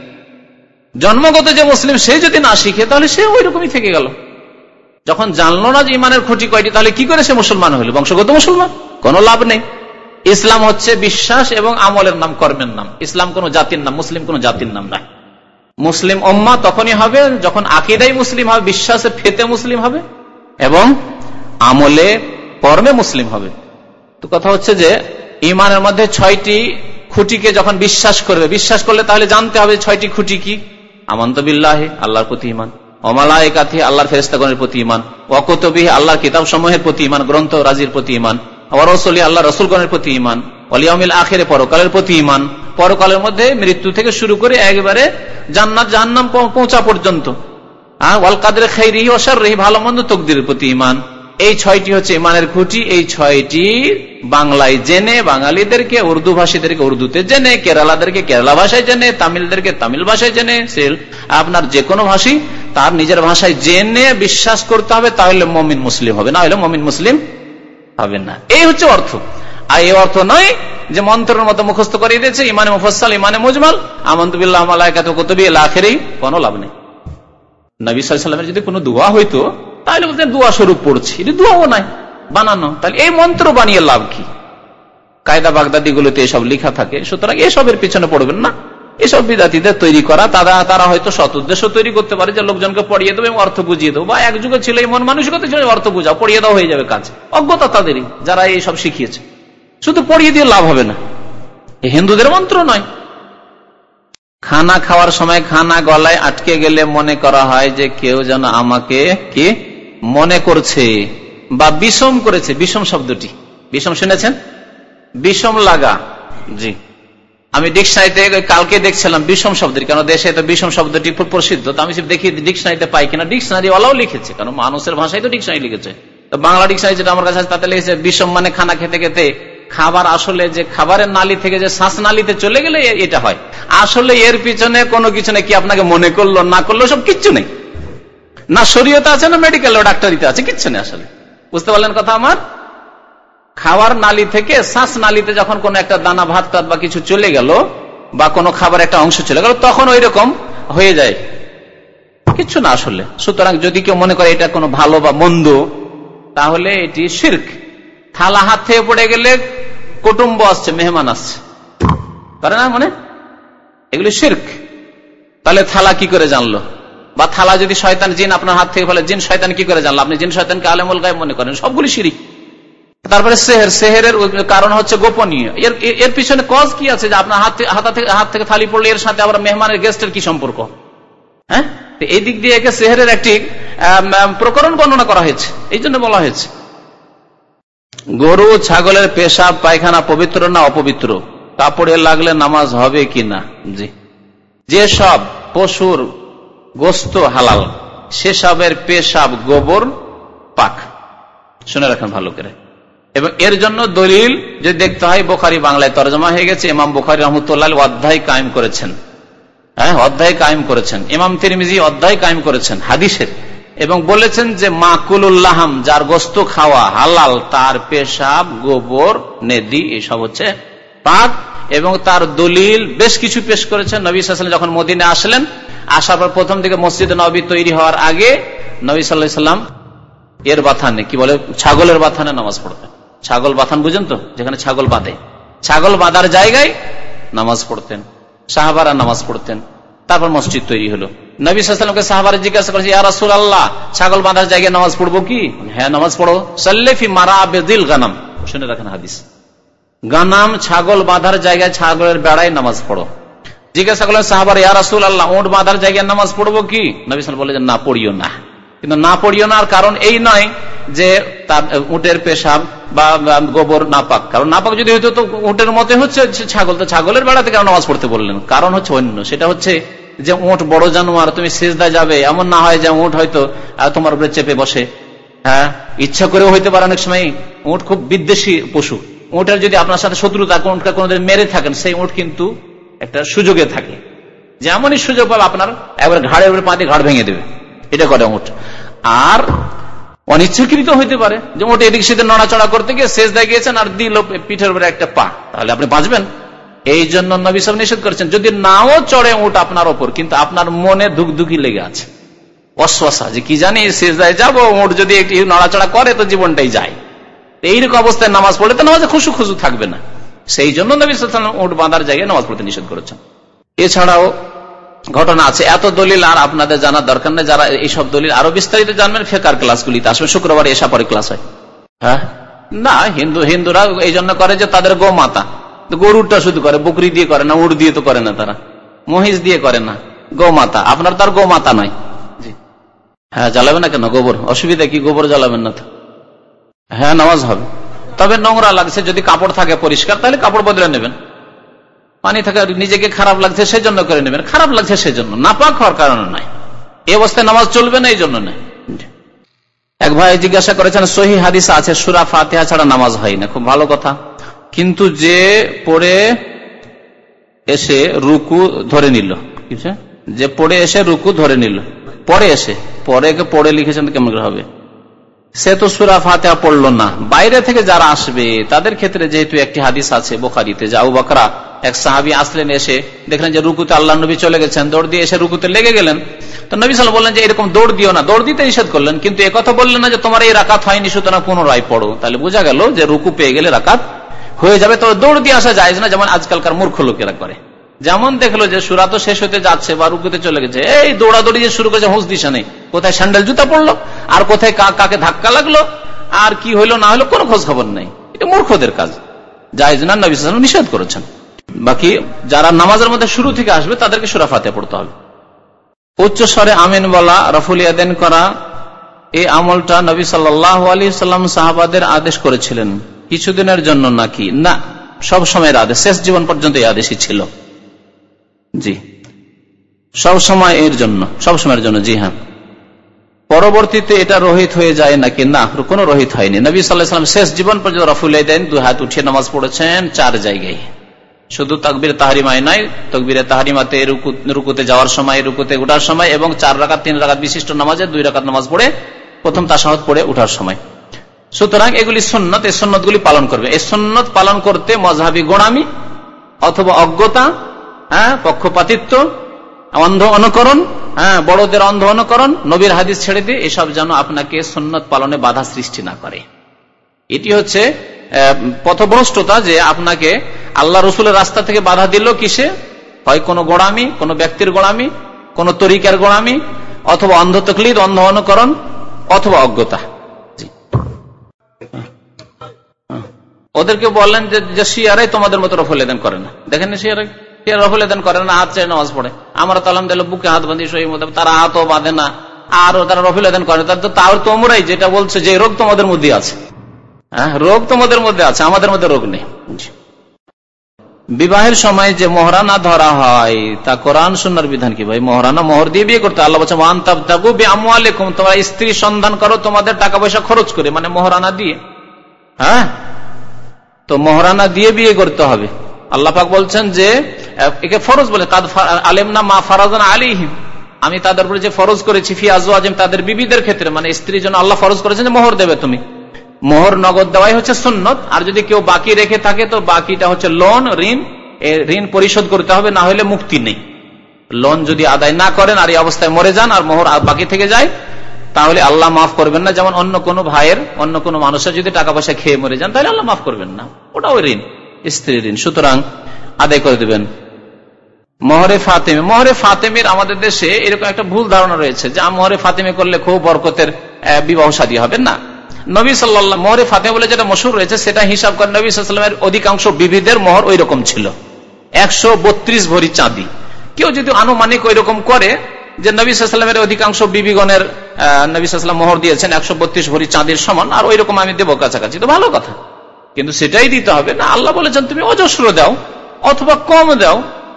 A: জন্মগত যে মুসলিম সে যদি না শিখে তাহলে সে ওই রকমই থেকে গেল। যখন জানলো না যে ঈমানের খুঁটি কয়টি, তাহলে কি করে সে মুসলমান হলো? বংশগত মুসলমান, কোনো লাভ নেই। ইসলাম হচ্ছে বিশ্বাস এবং আমলের নাম, কর্মের নাম। ইসলাম কোন জাতির নাম, মুসলিম কোন জাতির নাম নয়। মুসলিম উম্মাহ তখনই হবে যখন আকীদায় মুসলিম হবে, বিশ্বাসে ফেতে মুসলিম হবে এবং আমলে কর্মে মুসলিম হবে। তো কথা হচ্ছে যে ঈমানের মধ্যে ছয়টি খুঁটিকে যখন বিশ্বাস করবে, বিশ্বাস করলে তাহলে জানতে হবে ছয়টি খুঁটি কি। আমানতু বিল্লাহি, আল্লাহর প্রতি ঈমান, ওয়া মালাইকাতিহি, আল্লাহর ফেরেশতাগণের প্রতি ঈমান, ওয়া কুতুবিহি, আল্লাহর কিতাব সমূহের প্রতি ঈমান, গ্রন্থ রাজির প্রতি ঈমান, ওয়ারাসূলি আল্লাহ রাসূলগণের প্রতি ঈমান, ওয়াল ইয়াউমিল আখির পরকালের প্রতি ঈমান, পরকালের মধ্যে মৃত্যু থেকে শুরু করে একবারে জান্নাত জাহান্নাম পৌঁছা পর্যন্ত, ওয়াল কদরি খাইরিহি ওয়া শাররিহি, ভালো মন্দ তকদিরের প্রতি ঈমান। এই ছয়টি হচ্ছে ঈমানের খুঁটি। এই ছয়টি বাংলায় জেনে বাঙালিদেরকে, উর্দু ভাষীদেরকে উর্দুতে জেনে, কেরালাদেরকে কেরালা ভাষায় জেনে, তামিলদেরকে তামিল ভাষায় জেনে, আপনার যে কোনো ভাষী তার নিজের ভাষায় জেনে বিশ্বাস করতে হবে, তাহলে মুমিন মুসলিম হবে, না হলে মুমিন মুসলিম হবে না। এই হচ্ছে অর্থ। আর এই অর্থ নয় যে মন্ত্রের মতো মুখস্থ করিয়ে দিয়েছে ইমানে মুফাসসাল, ইমানে মুজমাল, আমানতু বিল্লাহি ওয়া মালাইকাতিহি ওয়া কুতুবিহি ইলা আখিরি, কোনো লাভ নেই। নবী সাল্লাল্লাহু আলাইহি ওয়াসাল্লামের যদি কোনো দোয়া হইতো তাহলে বলতেন দোয়া স্বরূপ পড়ছি, এটা দোয়াও নাই, বানানো। তাহলে এই মন্ত্র বানিয়ে লাভ কি? কায়দা বাগদাদি গুলোতে এসব লেখা থাকে, সুতরাং এসবের পিছনে পড়বেন না। এসব বিদাতীদের তৈরি করা, তারা তারা হয়তো সৎ উদ্দেশ্য তৈরি করতে পারে যে লোকজনকে পড়িয়ে দেবো এবং অর্থ বুঝিয়ে দেবো, বা এক যুগে ছিল এই মন মানসিকতা ছিল অর্থ বুঝাও, পড়িয়ে দেওয়া হয়ে যাবে কাজ। অজ্ঞতা তাদেরই, যারা এইসব শিখিয়েছে। শুধু পড়িয়ে দিয়ে লাভ হবে না, এই হিন্দুদের মন্ত্র নয়। খানা খাওয়ার সময় খানা গলায় আটকে গেলে মনে করা হয় যে কেউ যেন আমাকে কি মনে করছে বা বিষম করেছে। বিষম শব্দটি, বিষম শুনেছেন? বিষম লাগা, জি। আমি ডিকশনারিতে কালকে দেখছিলাম বিষম শব্দের, কারণ দেশে তো বিষম শব্দটি খুব প্রসিদ্ধ। তো আমি দেখি ডিকশনারিতে পাই কিনা, ডিকশনারি ওয়ালাও লিখেছে, কারণ মানুষের ভাষায় তো ডিকশনারি লিখেছে। তো বাংলা ডিকশনারি যেটা আমার কাছে আছে তাতে লিখেছে বিষম মানে খানা খেতে খেতে খাবার, আসলে যে খাবারের নালী থেকে যে শ্বাস নালীতে চলে গেলে এটা হয়। আসলে এর পিছনে কোনো কিছু নেই, কি আপনাকে মনে করলো না করলো সব কিচ্ছু নেই, না শরীয়তে আছে না মেডিকেল ডাক্তারিতে আছে, কিচ্ছু নেই। আসলে বুঝতে পারলেন কথা আমার? খাওয়ার নালী থেকে শ্বাস নালীতে যখন কোন একটা দানা ভাত টাত বা কিছু চলে গেল, বা কোনো খাবার একটা অংশ চলে গেল, তখন ওই রকম হয়ে যায়, কিচ্ছু না আসলে। সুতরাং যদি কেউ মনে করে এটা কোনো ভালো বা মন্দ, তাহলে এটি শিরক। থালা হাত থেকে পড়ে গেলে কুটুম্ব আসছে, মেহমান আসছে, পারে না মনে, এগুলি শিরক। তাহলে থালা কি করে জানলো? বা থালা যদি শয়তান জিন আপনার হাত থেকে ফেলে, জিন শয়তান কি করে জানলো? আপনি জিন শয়তানকে আলেমুল গায়ব মনে করেন, সবগুলি শিরক। তারপরে সেহের, সেহেরের কারণ হচ্ছে গোপনীয়। এর এর পিছনে কজ কি আছে যে আপনার হাত থেকে হাত থেকে থালি পড়লে এর সাথে আবার মেহমানের গেস্টের কি সম্পর্ক? হ্যাঁ, এই দিক দিয়ে একে সেহেরের একটি প্রকরণ বর্ণনা করা হয়েছে, এই জন্য বলা হয়েছে। গরু ছাগলের পেশাব পায়খানা পবিত্র না অপবিত্র? কাপড়ে লাগলে নামাজ হবে কিনা? জি, যেসব পশুর গোস্ত হালাল সেসবের পেশাব গোবর পাক, শুনে রাখেন ভালো করে। এবং এর জন্য দলিল যে দেখতে হয়, বুখারী বাংলায় তরজমা হয়ে গেছে, ইমাম বুখারী রাহমাতুল্লাহ অধ্যায় কায়েম করেছেন, হ্যাঁ অধ্যায় কায়েম করেছেন। ইমাম তিরমিজি অধ্যায় কায়েম করেছেন হাদিসের, এবং বলেছেন যে মাকুলুল্লাহাম, যার গোস্ত খাওয়া হালাল, তার পেশাব গোবর নেদি এসব হচ্ছে পাক। এবং তার দলিল বেশ কিছু পেশ করেছেন। নবী সাল্লাল্লাহু আলাইহি ওয়াসাল্লাম যখন মদিনা আসলেন, আসার পর প্রথম দিকে মসজিদ নববী তৈরি হওয়ার আগে নবী সাল্লাল্লাহু আলাইহি ওয়াসাল্লাম এর বাথানে, কি বলে, ছাগলের বাথানে নামাজ পড়তেন। ছাগল বাথান বুঝেন তো, যেখানে ছাগল বাঁধে, ছাগল বাঁধার জায়গায় নামাজ পড়তেন, সাহাবারা নামাজ পড়তেন। তারপর মসজিদ তৈরি হলো। নবী সাল্লাল্লাহু আলাইহি ওয়াসাল্লামকে সাহাবারা জিজ্ঞাসা করেছে, ইয়া রাসূলুল্লাহ, ছাগল বাঁধার জায়গায় নামাজ পড়বো কি? হ্যাঁ নামাজ পড়ো। সাল্লি ফি মারাবিদিল গানাম, শুনে রাখেন হাদিস, গানাম ছাগল বাঁধার জায়গায়, ছাগলের বেড়ায় নামাজ পড়ো। জিজ্ঞাসা করলেন সাহাবারা, ইয়া রাসূলুল্লাহ, উট বাঁধার জায়গায় নামাজ পড়বো কি? নবী সাল্লাল্লাহু আলাইহি ওয়াসাল্লাম বললেন, না পড়িও না। কিন্তু না পড়িও না কারণ এই নয় যে তার উটের পেশাব বা গোবর নাপাক, কারণ নাপাক যদি হইতো তো উটের মতে হচ্ছে ছাগল, তো ছাগলের বেড়াতে কেন নামাজ পড়তে বললেন? কারণ হচ্ছে অন্য, সেটা হচ্ছে যে উট বড় জানোয়ার, তুমি সিজদায় যাবে, এমন না হয় যে উট হয়তো তোমার উপরে চেপে বসে, হ্যাঁ ইচ্ছা করেও হইতে পারে। অনেক সময় উট খুব বিদ্বেষী পশু, উটের যদি আপনার সাথে শত্রুতা, উটকে কোনোদিন মেরে থাকেন, সেই উট কিন্তু একটা সুযোগে থাকে, যেমনই সুযোগ পাবে আপনার একবার ঘাড়ের উপরে পা দিয়ে ঘাড় ভেঙে দেবে, এটা করে উট। আর অনিচ্ছাকৃত হইতে পারে যে ওটা এদিক সেদিক নড়াচড়া করতে গিয়ে সেজদায় গিয়েছেন আর দিল পিঠের উপরে একটা পা, তাহলে আপনি বাঁচবেন। এই জন্য নবী সাহেব নিষেধ করেছেন। যদি নাও চড়ে উট আপনার ওপর, কিন্তু আপনার মনে ধুকধুকি লেগে আছে, অশ্বাসা, যে কি জানি সেজদায় যাবো, উট যদি একটু নড়াচড়া করে তো জীবনটাই যায়। এইরকম অবস্থায় নামাজ পড়লে তো নামাজে খুশু খুশু থাকবে না। সেই জন্য নবী সাল্লাল্লাহু আলাইহি ওয়াসাল্লাম উট বাঁধার জায়গায় নামাজ পড়তে নিষেধ করেছেন। এছাড়াও ঘটনা আছে, এত দলিল আর আপনাদের জানার দরকার নেই। যারা এইসব দলিল আরো বিস্তারিত জানবেন, ফিকহের ক্লাসগুলিতে আসবে, শুক্রবার এশা পরে ক্লাস হয়। হ্যাঁ না, হিন্দু হিন্দুরা এই জন্য করে যে তাদের গো মাতা, গরুরটা শুধু করে, বকরি দিয়ে করে না, উট দিয়ে তো করে না, তারা মহিষ দিয়ে করে না, গো মাতা। আপনার তার গো মাতা নয়। জি হ্যাঁ, জ্বালাবেন না কেন গোবর? অসুবিধা কি? গোবর জ্বালাবেন না তো? হ্যাঁ নামাজ হবে। তবে নোংরা লাগছে, যদি কাপড় থাকে পরিষ্কার তাহলে কাপড় বদলে নেবেন। পানি থাকে, নিজেকে খারাপ লাগছে সেই জন্য করে নেবেন, খারাপ লাগছে সেই জন্য, নাপাক হওয়ার কারণে নয়। এই অবস্থায় নামাজ চলবে না, এই জন্য নয়। এক ভাই জিজ্ঞাসা করেছেন, সহি হাদিস আছে সূরা ফাতিহা ছাড়া নামাজ হয় না। খুব ভালো কথা, কিন্তু যে পড়ে এসে রুকু ধরে নিল, যে পড়ে এসে রুকু ধরে নিল, পরে এসে পরে পড়ে লিখেছেন তো কেমন করে হবে? সে তো সূরা ফাতিহা পড়লো না। বাইরে থেকে যারা আসবে তাদের ক্ষেত্রে যেহেতু একটি হাদিস আছে বুখারীতে, যে আবু বকর এক সাহাবী আসলেন, এসে দেখলেন যে রুকুতে আল্লাহ নবী চলে গেছেন, দৌড় দিয়ে এসে রুকুতে লেগে গেলেন। তো নবী সাল্লাল্লাহু আলাইহি ওয়াসাল্লাম বললেন যে এরকম দৌড় দিও না, দৌড় দিতে নিষেধ করলেন, কিন্তু একথা বললেন না যে তোমার এই রাকাত হয়নি সুতরাং পুনরায় পড়ো। তাহলে বোঝা গেল যে রুকু পেয়ে গেলে রাকাত হয়ে যাবে, তবে দৌড় দিয়ে আসা যায় না, যেমন আজকালকার মূর্খ লোকেরা করে। যেমন দেখলো যে সূরা তো শেষ হতে যাচ্ছে বা রুকুতে চলে গেছে, এই দৌড়াদৌড়ি যে শুরু করেছে, হুঁশ দিশা নেই, কোথায় স্যান্ডেল জুতা পড়লো আর কোথায় কাকে ধাক্কা লাগলো আর কি হইলো না হলো কোনো খোঁজ খবর নেই। এটা মূর্খদের কাজ, জায়েজ না, নবী সাল্লাল্লাহু আলাইহি ওয়াসাল্লাম নিষেধ করেছেন। বাকি যারা নামাজের মধ্যে শুরু থেকে আসবে তাদেরকে সূরা ফাতিহা পড়তে হবে। উচ্চ স্বরে আমিন বলা, রফুল ইয়াদাইন করা, এই আমলটা নবী সাল্লাল্লাহু আলাইহি ওয়াসাল্লাম সাহাবাদের আদেশ করেছিলেন কিছুদিনের জন্য নাকি? না, সব সময়ের আদেশ, শেষ জীবন পর্যন্ত এই আদেশই ছিল। জি, সব সময় এর জন্য, সব সময়ের জন্য। জি হ্যাঁ। পরবর্তীতে এটা রহিত হয়ে যায় নাকি? না, কোনো রহিত হয়নি। নবী সাল্লাল্লাহু আলাইহি ওয়াসাল্লাম শেষ জীবন পর্যন্ত রফুল ইয়াদাইন, দুই হাত উঠিয়ে নামাজ পড়েছেন চার জায়গায়, শুধু তাকবীরে তাহরিমায় নয়, তাকবীরে তাহরিমাতে রুকুতে যাওয়ার সময়, রুকুতে ওঠার সময়, এবং চার রাকাত তিন রাকাত বিশিষ্ট নামাজে দুই রাকাত নামাজ পড়ে প্রথম তাশাহুদ পড়ে ওঠার সময়। সুতরাং এগুলি সুন্নত, এই সুন্নতগুলি পালন করবে। এই সুন্নত পালন করতে মযহাবী গোঁড়ামি অথবা অজ্ঞতা, হ্যাঁ, পক্ষপাতিত্ব, অন্ধ অনুকরণ, হ্যাঁ, বড়দের অন্ধ অনুকরণ, নবীর হাদিস ছেড়ে দিয়ে এসব যেন আপনাকে সুন্নত পালনে বাধা সৃষ্টি না করে। এটি হচ্ছে পথভ্রষ্টতা, যে আপনাকে আল্লাহ রসুলের রাস্তা থেকে বাধা দিল কিসে? হয় কোনো গোঁড়ামি, কোনো ব্যক্তির গোঁড়ামি, কোনো তরিকার গোঁড়ামি, অথবা অন্ধ তাকলিদ, অন্ধ অনুকরণ, অথবা অজ্ঞতা। ওদেরকে বললেন যে শিয়ারাই তোমাদের মতো রফুল ইয়াদাইন করে না। দেখেন শিয়ারা রফুল ইয়াদাইন করে না, হাত ছেড়ে নামাজ পড়ে। আমরা তো আলহামদুলিল্লাহ বুকে হাত বাঁধি সহি মতো, তারা হাতও বাঁধে না, আর তারা রফুল ইয়াদাইন করে। তার তোমরাই যেটা বলছে যে রোগ তোমাদের মধ্যে আছে, হ্যাঁ, রোগ তোমাদের মধ্যে আছে, আমাদের মধ্যে রোগ নেই। বিবাহের সময় যে মোহরানা ধরা হয় তা কোরআন সুন্নাহর বিধান কি? ভাই, মোহরানা মোহর দিয়ে বিয়ে করতে, আল্লাহ বলছে ওয়ান তাবতাগু বিআমওয়ালিকুম, তোমরা স্ত্রী সন্ধান করো তোমাদের টাকা পয়সা খরচ করে, মানে মোহরানা দিয়ে। হ্যাঁ, তো মোহরানা দিয়ে বিয়ে করতে হবে। আল্লাহ পাক বলছেন যে একে ফরজ বলে, কাদ আলেমনা মা ফারাজানা আলাইহিম, আমি তাদের উপরে যে ফরজ করেছি ফি আজওয়াজিহিম, তাদের বিবিদের ক্ষেত্রে, মানে স্ত্রীর জন্য আল্লাহ ফরজ করেছেন যে মোহর দেবে তুমি। মোহর নগদ দেওয়াই হচ্ছে সুন্নত। আর যদি কেউ বাকি রেখে থাকে তো বাকিটা হচ্ছে লোন, ঋণ, ঋণ পরিশোধ করতে হবে, না হলে মুক্তি নেই। লোন যদি আদায় না করেন আর এই অবস্থায় মরে যান আর মোহর বাকি থেকে যায়, তাহলে আল্লাহ মাফ করবেন না। যেমন অন্য কোনো ভাইয়ের, অন্য কোনো মানুষের যদি টাকা পয়সা খেয়ে মরে যান তাহলে আল্লাহ মাফ করবেন না, ওটা ওই ঋণ, স্ত্রীর ঋণ, সুতরাং আদায় করে দেবেন। মোহরে ফাতেমে, মোহরে ফাতেমের আমাদের দেশে এরকম একটা ভুল ধারণা রয়েছে যে মোহরে ফাতেমে করলে খুব বরকতের বিবাহ শাদী হবে। না, নবী সাল্লাল্লাহু মোহরে ফাতেমা বলে যেটা মশহুর রয়েছে সেটা হিসাব করে নবী সাল্লাল্লাহু আলাইহি ওয়াসাল্লামের অধিকাংশ বিবিদের মোহর ওই রকম ছিল, একশো বত্রিশ ভরি চাঁদি। কেউ যদি আনুমানিক ওই রকম করে যে নবী সাল্লাল্লাহু আলাইহি ওয়াসাল্লামের অধিকাংশ বিবিগণের নবী সাল্লাল্লাহু আলাইহি ওয়াসাল্লাম মোহর দিয়েছেন একশো বত্রিশ ভরি চাঁদির সমান, আর ওই রকম আমি দেবো কাছাকাছি, তো ভালো কথা, কিন্তু সেটাই দিতে হবে না। আল্লাহ বলেছেন তুমি অজস্র দাও অথবা কম দাও।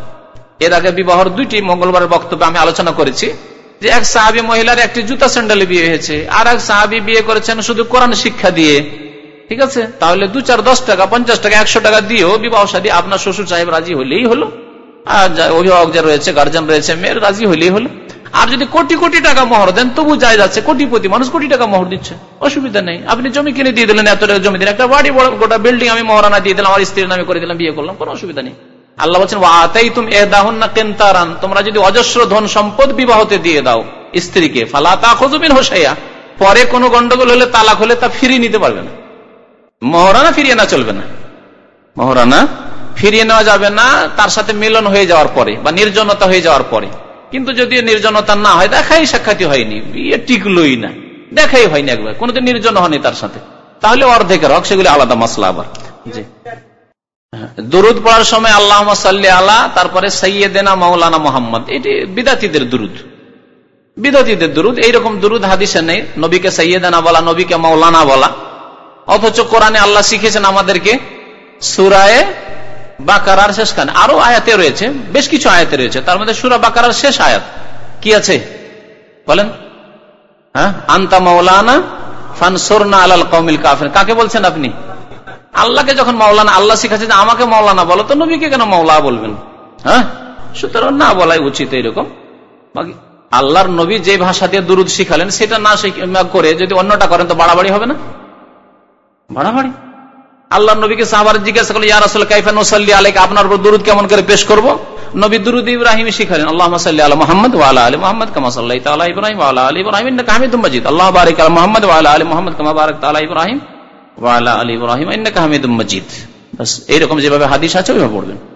A: এর আগে বিবাহর দুইটি মঙ্গলবারের বক্তব্যে আমি আলোচনা করেছি যে এক সাহাবী মহিলার একটি জুতা স্যান্ডেলে বিয়ে হয়েছে, আর এক সাহাবী বিয়ে করেছেন শুধু কোরআন শিক্ষা দিয়ে। ঠিক আছে, তাহলে দু চার দশ টাকা পঞ্চাশ টাকা একশো টাকা দিয়েও বিবাহ শাদী আপনার শ্বশুর সাহেব রাজি হলেই হলো, আর অভিভাবক যা রয়েছে, গার্জিয়ান রয়েছে, মেয়ের রাজি হলেই হলো। আর যদি কোটি কোটি টাকা মোহর দেন তবু যায় যাচ্ছে, কোটিপতি মানুষ কোটি টাকা মোহর দিচ্ছে, অসুবিধা নেই। আপনি জমি কিনে দিয়ে দিলেন, এত টাকা জমি দিলেন, একটা বাড়ি বড় গোটা বিল্ডিং আমি মোহরানা দিয়ে দিলাম, আমার স্ত্রীর নামে করে দিলাম, বিয়ে করলাম, কোনো অসুবিধা নেই। আল্লাহ বলছেন ওয়াতাইতুম ইহদাহুন্না কিনতারান, তোমরা যদি অজস্র ধন সম্পদ বিবাহতে দিয়ে দাও স্ত্রীকে, ফালা তাখুযু মিনহু শাইআ, পরে কোনো গন্ডগোল হলে, তালাক হলে তা ফিরিয়ে নিতে পারবে না। মোহরানা ফিরিয়ে না চলবে না, মোহরানা ফিরিয়ে নেওয়া যাবে না তার সাথে মিলন হয়ে যাওয়ার পরে বা নির্জনতা হয়ে যাওয়ার পরে। কিন্তু যদি নির্জনতা না হয়, দেখাই সাক্ষাৎই হয়নি, বিয়ে টিকলই না, দেখাই হয়নি, একবার কোনোদিন নির্জন হয়নি তার সাথে, তাহলে অর্ধেকের হক, সেগুলি আলাদা মাসলা। আবার জি, দুরুদ পড়ার সময় আল্লাহুম্মা সাল্লি আলা, তারপরে সাইয়্যিদানা মাওলানা মুহাম্মদ, এটি বিদাতীদের দুরুদ, বিদাতীদের দুরুদ। এইরকম দুরুদ হাদিসে নেই। নবীকে সাইয়্যিদানা বলা, নবীকে মাওলানা বলা, অথচ কোরআনে আল্লাহ শিখেছেন আমাদেরকে সূরায়ে বাকারার শেষ খান। আরো আয়াতে রয়েছে, বেশ কিছু আয়াতে রয়েছে, তার মধ্যে সূরা বাকারার শেষ আয়াত কি আছে বলেন? হ্যাঁ, আনতা মাওলানা ফানসুরনা আলাল কওমিল কাফিরিন। কাকে বলছেন আপনি? আল্লাহকে যখন মাওলানা, আল্লাহ শিখাচ্ছেন আমাকে মাওলানা বলো, তো নবীকে কেন মাওলা বলবেন? হ্যাঁ, সুতরাং না বলাই উচিত। এরকম আল্লাহর নবী যে ভাষা দিয়ে দুরুদ শিখালেন সেটা না করে যদি অন্যটা করেন তো বাড়াবাড়ি হবে না? বাড়াবাড়ি। আল্লাহর নবীকে সাহাবারা জিজ্ঞাসা করলেন, ইয়া রাসূল কাইফা নুসাল্লি আলাইকা, আপনার উপর দুরুদ কেমন করে পেশ করব? নবী দুরুদ ইব্রাহিম শিখালেন, আল্লাহুম্মা সাল্লি আলা মুহাম্মদ ওয়া আলা আলি মুহাম্মদ কামা সাল্লাইতা আলা ইব্রাহিম ওয়া আলা আলি ইব্রাহিম ইন্নাকা হামিদুম মাজিদ। আল্লাহুম্মা বারিক আলা মুহাম্মদ ওয়া আলা আলি মুহাম্মদ কামা বারাকতা আলা ইব্রাহিম ওয়া আলা আলি ইব্রাহিম ইন্নাকা হামিদুম মাজিদ। বাস এরকম যেভাবে হাদিস আছে ওইভাবে পড়বেন।